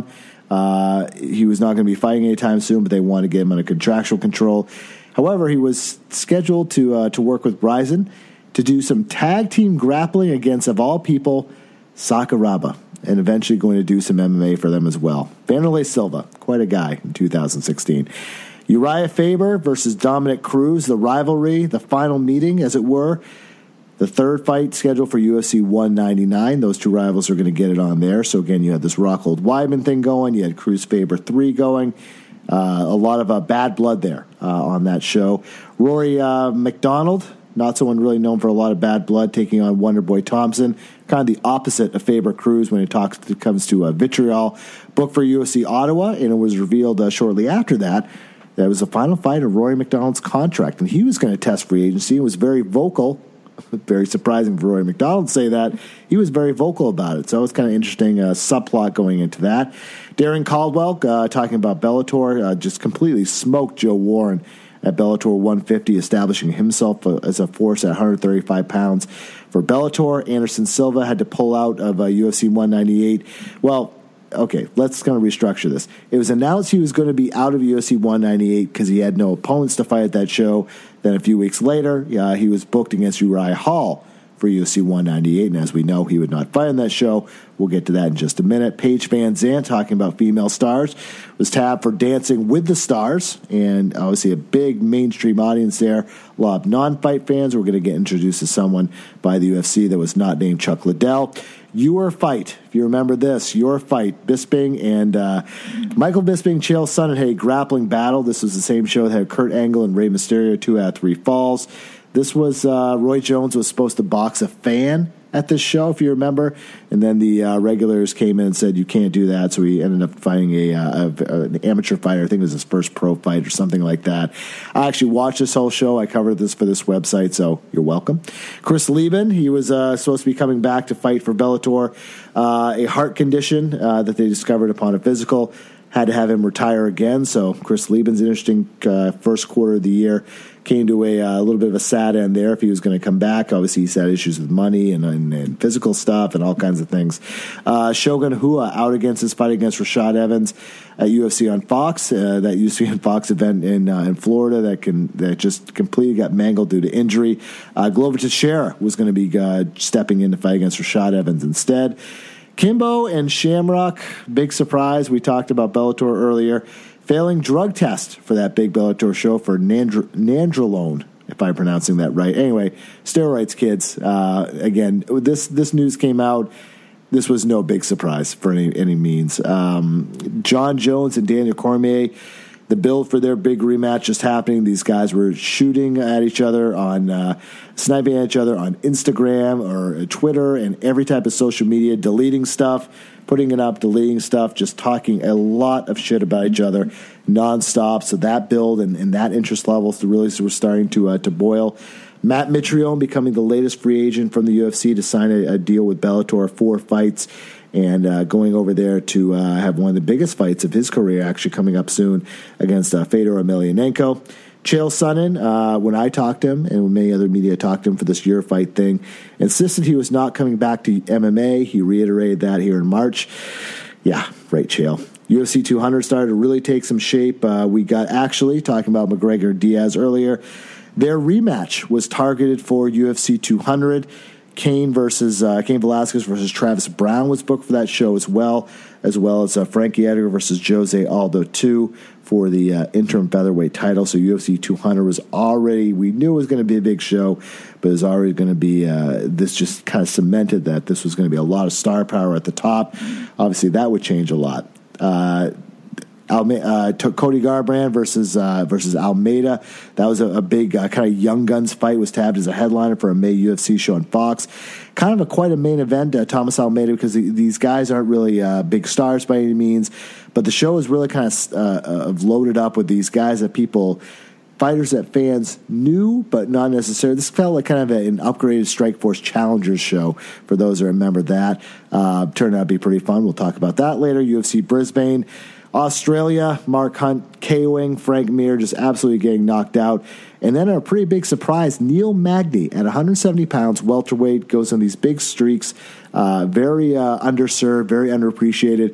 Uh, he was not going to be fighting anytime soon, but they wanted to get him under contractual control. However, he was scheduled to uh, to work with Rizin to do some tag team grappling against, of all people, Sakuraba, and eventually going to do some M M A for them as well. Vanderlei Silva, quite a guy in two thousand sixteen. Uriah Faber versus Dominic Cruz, the rivalry, the final meeting, as it were. The third fight scheduled for U F C one ninety-nine. Those two rivals are going to get it on there. So, again, you had this Rockhold Weidman thing going. You had Cruz Faber three going. Uh, a lot of uh, bad blood there uh, on that show. Rory uh, McDonald, not someone really known for a lot of bad blood, taking on Wonderboy Thompson. Kind of the opposite of Faber Cruz when it, talks, it comes to uh, vitriol. Booked for U F C Ottawa, and it was revealed uh, shortly after that that it was the final fight of Rory McDonald's contract, and he was going to test free agency and was very vocal. Very surprising for Rory McDonald to say that. He was very vocal about it, so it was kind of interesting uh, subplot going into that. Darren Caldwell, uh, talking about Bellator, uh, just completely smoked Joe Warren at Bellator one fifty, establishing himself uh, as a force at one hundred thirty-five pounds. For Bellator, Anderson Silva had to pull out of uh, U F C one ninety-eight. Well, okay, let's kind of restructure this. It was announced he was going to be out of U F C one ninety-eight because he had no opponents to fight at that show. Then a few weeks later, uh, he was booked against Uriah Hall for U F C one ninety-eight, and as we know, he would not fight in that show. We'll get to that in just a minute. Paige Van Zandt, talking about female stars, was tabbed for Dancing with the Stars, and obviously a big mainstream audience there. A lot of non-fight fans. We're going to get introduced to someone by the U F C that was not named Chuck Liddell. Your Fight, if you remember this, Your Fight, Bisping and uh, Michael Bisping, Chael Sonnen had a grappling battle. This was the same show that had Kurt Angle and Rey Mysterio, two out of three falls. This was, uh, Roy Jones was supposed to box a fan at this show, if you remember, and then the uh, regulars came in and said, you can't do that, so he ended up fighting a, uh, a, an amateur fighter. I think it was his first pro fight or something like that. I actually watched this whole show. I covered this for this website, so you're welcome. Chris Lieben, he was uh, supposed to be coming back to fight for Bellator. Uh, a heart condition uh, that they discovered upon a physical had to have him retire again, so Chris Lieben's interesting uh, first quarter of the year. Came to a, uh, a little bit of a sad end there if he was going to come back. Obviously, he's had issues with money and, and, and physical stuff and all kinds of things. Uh, Shogun Rua out against his fight against Rashad Evans at U F C on Fox. Uh, that U F C on Fox event in uh, in Florida that can that just completely got mangled due to injury. Uh, Glover Teixeira was going to be uh, stepping in to fight against Rashad Evans instead. Kimbo and Shamrock, big surprise. We talked about Bellator earlier. Failing drug test for that big Bellator show for Nandr- Nandrolone, if I'm pronouncing that right. Anyway, steroids, kids. Uh, again, this this news came out. This was no big surprise for any any means. Um, John Jones and Daniel Cormier, the build for their big rematch just happening. These guys were shooting at each other on, uh, sniping at each other on Instagram or Twitter and every type of social media, deleting stuff, putting it up, deleting stuff, just talking a lot of shit about each other nonstop. So that build and, and that interest levels really were starting to uh, to boil. Matt Mitrione becoming the latest free agent from the U F C to sign a, a deal with Bellator, four fights, and uh, going over there to uh, have one of the biggest fights of his career actually coming up soon against uh, Fedor Emelianenko. Chael Sonnen, uh, when I talked to him and when many other media talked to him for this Your Fight thing, insisted he was not coming back to M M A. He reiterated that here in March. Yeah, right, Chael. U F C two hundred started to really take some shape. Uh, we got actually, talking about McGregor Diaz earlier, their rematch was targeted for U F C two hundred. Cain versus uh, Cain Velasquez versus Travis Brown was booked for that show as well, as well as uh, Frankie Edgar versus Jose Aldo two for the uh, interim featherweight title. So U F C two hundred was already, we knew it was going to be a big show, but it was already going to be, uh, this just kind of cemented that this was going to be a lot of star power at the top. Obviously, that would change a lot. Uh, Alme- uh, Cody Garbrandt versus uh, versus Almeida. That was a, a big uh, kind of young guns fight. Was tabbed as a headliner for a May U F C show on Fox. Kind of a quite a main event. Uh, Thomas Almeida, because the, these guys aren't really uh, big stars by any means, but the show is really kind of uh, loaded up with these guys that people, fighters that fans knew, but not necessarily. This felt like kind of a, an upgraded Strikeforce Challengers show for those that remember that. Uh, turned out to be pretty fun. We'll talk about that later. U F C Brisbane. Australia, Mark Hunt KOing Frank Mir, just absolutely getting knocked out. And then a pretty big surprise, Neil Magny at one hundred seventy pounds, welterweight, goes on these big streaks, uh, very uh, underserved, very underappreciated.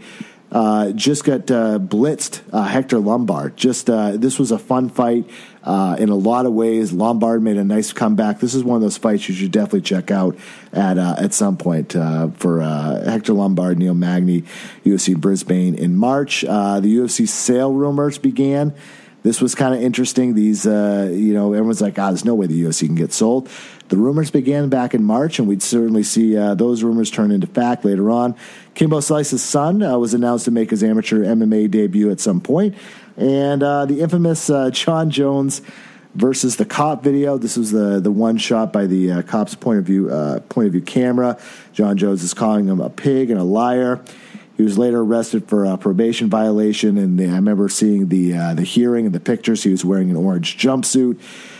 uh, just got uh, blitzed uh, Hector Lombard. Just uh, this was a fun fight uh, in a lot of ways. Lombard made a nice comeback. This is one of those fights you should definitely check out at uh, at some point uh, for uh, Hector Lombard, Neil Magny, U F C Brisbane in March. Uh, the U F C sale rumors began. This was kind of interesting. These, uh, you know, everyone's like, ah, there's no way the U F C can get sold. The rumors began back in March, and we'd certainly see uh, those rumors turn into fact later on. Kimbo Slice's son uh, was announced to make his amateur M M A debut at some point. And uh, the infamous uh, Jon Jones versus the cop video. This was the the one shot by the uh, cop's point of view uh, point of view camera. Jon Jones is calling him a pig and a liar. He was later arrested for a probation violation, and I remember seeing the uh, the hearing and the pictures. He was wearing an orange jumpsuit.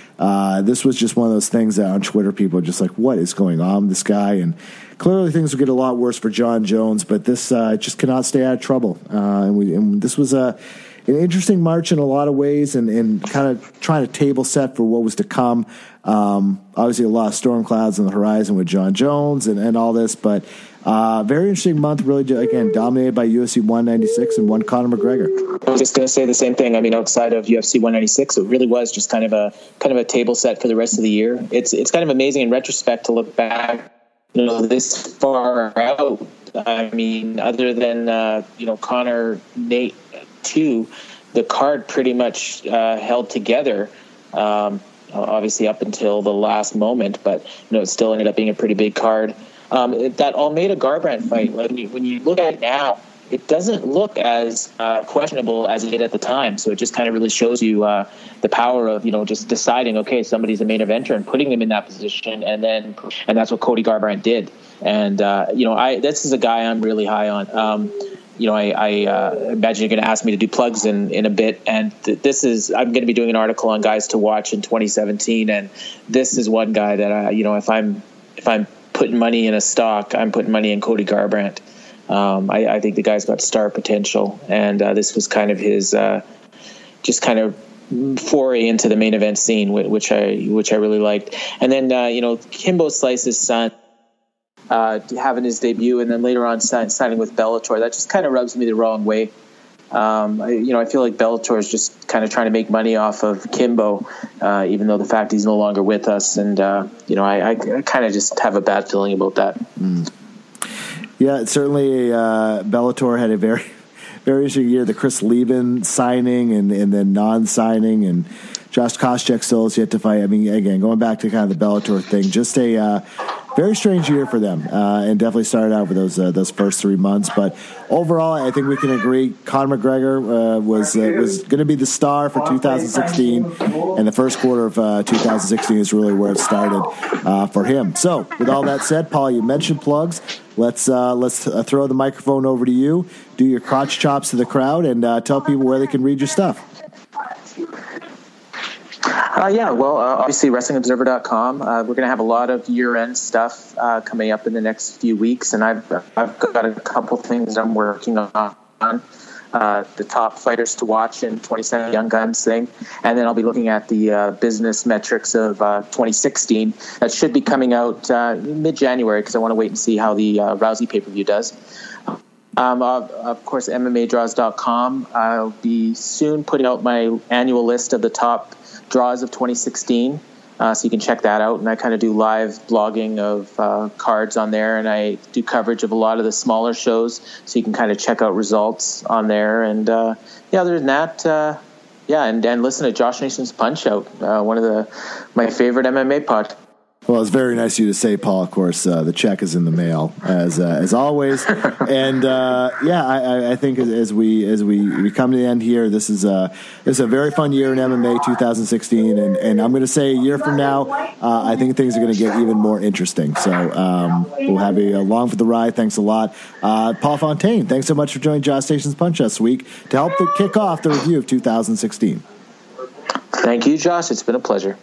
Uh, this was just one of those things that on Twitter people are just like, what is going on with this guy? And clearly things will get a lot worse for Jon Jones, but this uh, just cannot stay out of trouble. Uh, and, we, and this was a, an interesting March in a lot of ways, and, and kind of trying to table set for what was to come. Um, obviously a lot of storm clouds on the horizon with Jon Jones and, and all this, but uh, very interesting month, really, again, dominated by U F C one ninety-six and one Conor McGregor. I was just going to say the same thing. I mean, outside of U F C one ninety-six, it really was just kind of a kind of a table set for the rest of the year. It's it's kind of amazing in retrospect to look back, you know, this far out. I mean, other than uh, you know, Conor, Nate, two, the card pretty much uh, held together. Um, obviously up until the last moment, but you know, it still ended up being a pretty big card. Um, it, that Almeida Garbrandt fight, when you, when you look at it now, it doesn't look as uh, questionable as it did at the time. So it just kind of really shows you uh, the power of, you know, just deciding, okay, somebody's a main eventer and putting them in that position, and then and that's what Cody Garbrandt did. And uh, you know, I this is a guy I'm really high on. Um, You know, I, I uh, imagine you're going to ask me to do plugs in, in a bit. And th- this is, I'm going to be doing an article on guys to watch in twenty seventeen. And this is one guy that, I, you know, if I'm, if I'm putting money in a stock, I'm putting money in Cody Garbrandt. Um, I, I think the guy's got star potential. And uh, this was kind of his, uh, just kind of foray into the main event scene, which I, which I really liked. And then, uh, you know, Kimbo Slice's son, Uh, having his debut, and then later on sign, signing with Bellator, that just kind of rubs me the wrong way. Um, I, you know, I feel like Bellator is just kind of trying to make money off of Kimbo, uh, even though the fact he's no longer with us. And, uh, you know, I, I, I kind of just have a bad feeling about that. Mm. Yeah, certainly uh, Bellator had a very, very interesting year. The Chris Lieben signing and, and then non-signing, and Josh Koscheck still has yet to fight. I mean, again, going back to kind of the Bellator thing, just a uh, very strange year for them, uh, and definitely started out with those uh, those first three months. But overall, I think we can agree Conor McGregor uh, was uh, was going to be the star for two thousand sixteen, and the first quarter of uh, two thousand sixteen is really where it started uh, for him. So, with all that said, Paul, you mentioned plugs. Let's uh, let's uh, throw the microphone over to you. Do your crotch chops to the crowd, and uh, tell people where they can read your stuff. Uh, yeah, well, uh, obviously wrestling observer dot com. Uh, we're going to have a lot of year-end stuff uh, coming up in the next few weeks, and I've I've got a couple things I'm working on. Uh, the top fighters to watch in twenty seventeen Young Guns thing, and then I'll be looking at the uh, business metrics of uh, twenty sixteen. That should be coming out uh, mid-January, because I want to wait and see how the uh, Rousey pay-per-view does. Um, uh, of course, M M A draws dot com. I'll be soon putting out my annual list of the top draws of twenty sixteen, uh, so you can check that out. And I kind of do live blogging of uh, cards on there, and I do coverage of a lot of the smaller shows, so you can kind of check out results on there. And uh, yeah, other than that, uh, yeah, and, and listen to Josh Nason's Punch Out, uh, one of the my favorite M M A podcasts. Well, it's very nice of you to say, Paul. Of course, uh, the check is in the mail as uh, as always, and uh, yeah, I, I think as, as we as we, we come to the end here, this is a this is a very fun year in M M A twenty sixteen, and, and I'm going to say a year from now, uh, I think things are going to get even more interesting. So um, we'll have you along for the ride. Thanks a lot, uh, Paul Fontaine. Thanks so much for joining Josh Station's Punch Out this week to help the, kick off the review of two thousand sixteen. Thank you, Josh. It's been a pleasure.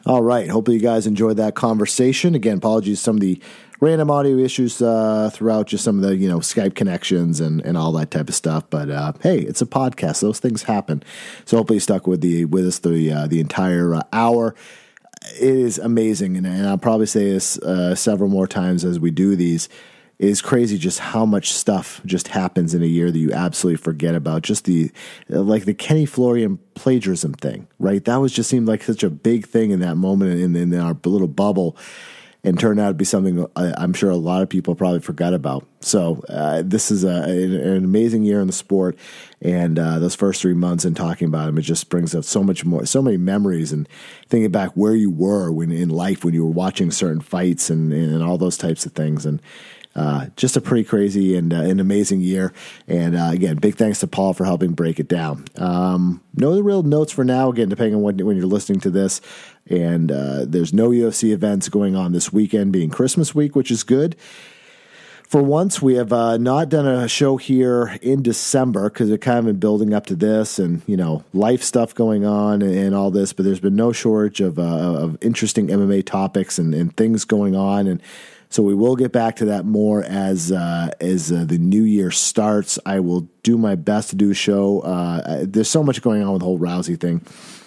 All right. Hopefully you guys enjoyed that conversation. Again, apologies for some of the random audio issues uh, throughout, just some of the, you know, Skype connections and, and all that type of stuff. But uh, hey, it's a podcast. Those things happen. So hopefully you stuck with the with us the uh, the entire uh, hour. It is amazing, and, and I'll probably say this uh, several more times as we do these. It is crazy just how much stuff just happens in a year that you absolutely forget about. Just the, like the Kenny Florian plagiarism thing, right? That was just seemed like such a big thing in that moment in, in our little bubble, and turned out to be something I'm sure a lot of people probably forgot about. So uh, this is a, an amazing year in the sport, and uh, those first three months and talking about them, it just brings up so much more, so many memories, and thinking back where you were when in life when you were watching certain fights and, and all those types of things. And Uh, just a pretty crazy and uh, an amazing year. And uh, again, big thanks to Paul for helping break it down. Um, no real notes for now, again, depending on when, when you're listening to this. And uh, there's no U F C events going on this weekend, being Christmas week, which is good. For once, we have uh, not done a show here in December because we've kind of been building up to this and, you know, life stuff going on and, and all this. But there's been no shortage of, uh, of interesting M M A topics and, and things going on. And so we will get back to that more as uh, as uh, the new year starts. I will do my best to do a show. Uh, there's so much going on with the whole Rousey thing.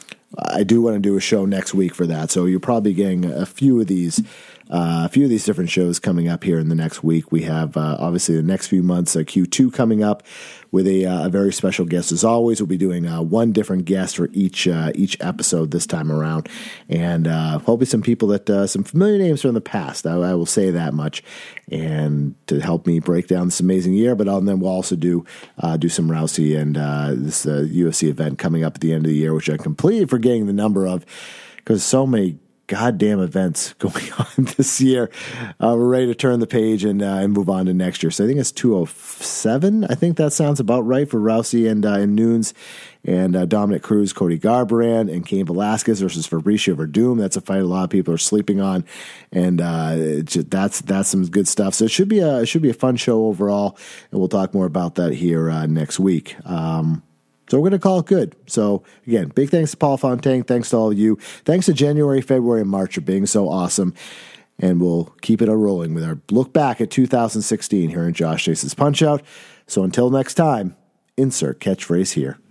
I do want to do a show next week for that. So you're probably getting a few of these, uh, a few of these different shows coming up here in the next week. We have uh, obviously the next few months, uh, Q two coming up with a, uh, a very special guest. As always, we'll be doing uh, one different guest for each uh, each episode this time around, and uh, hopefully some people that uh, some familiar names from the past. I, I will say that much, and to help me break down this amazing year. But and then we'll also do uh, do some Rousey and uh, this uh, U F C event coming up at the end of the year, which I'm completely forgetting the number of because so many goddamn events going on this year. Uh, we're ready to turn the page and, uh, and move on to next year. So I think it's two oh seven. I think that sounds about right for Rousey and, uh, and Nunes and uh, Dominic Cruz, Cody Garbrandt, and Cain Velasquez versus Fabricio Verdum. That's a fight a lot of people are sleeping on, and uh, just, that's that's some good stuff. So it should be a it should be a fun show overall, and we'll talk more about that here uh, next week. Um, So we're going to call it good. So, again, big thanks to Paul Fontaine. Thanks to all of you. Thanks to January, February, and March for being so awesome. And we'll keep it rolling with our look back at two thousand sixteen here in Josh Nason's Punch-Out. So until next time, insert catchphrase here.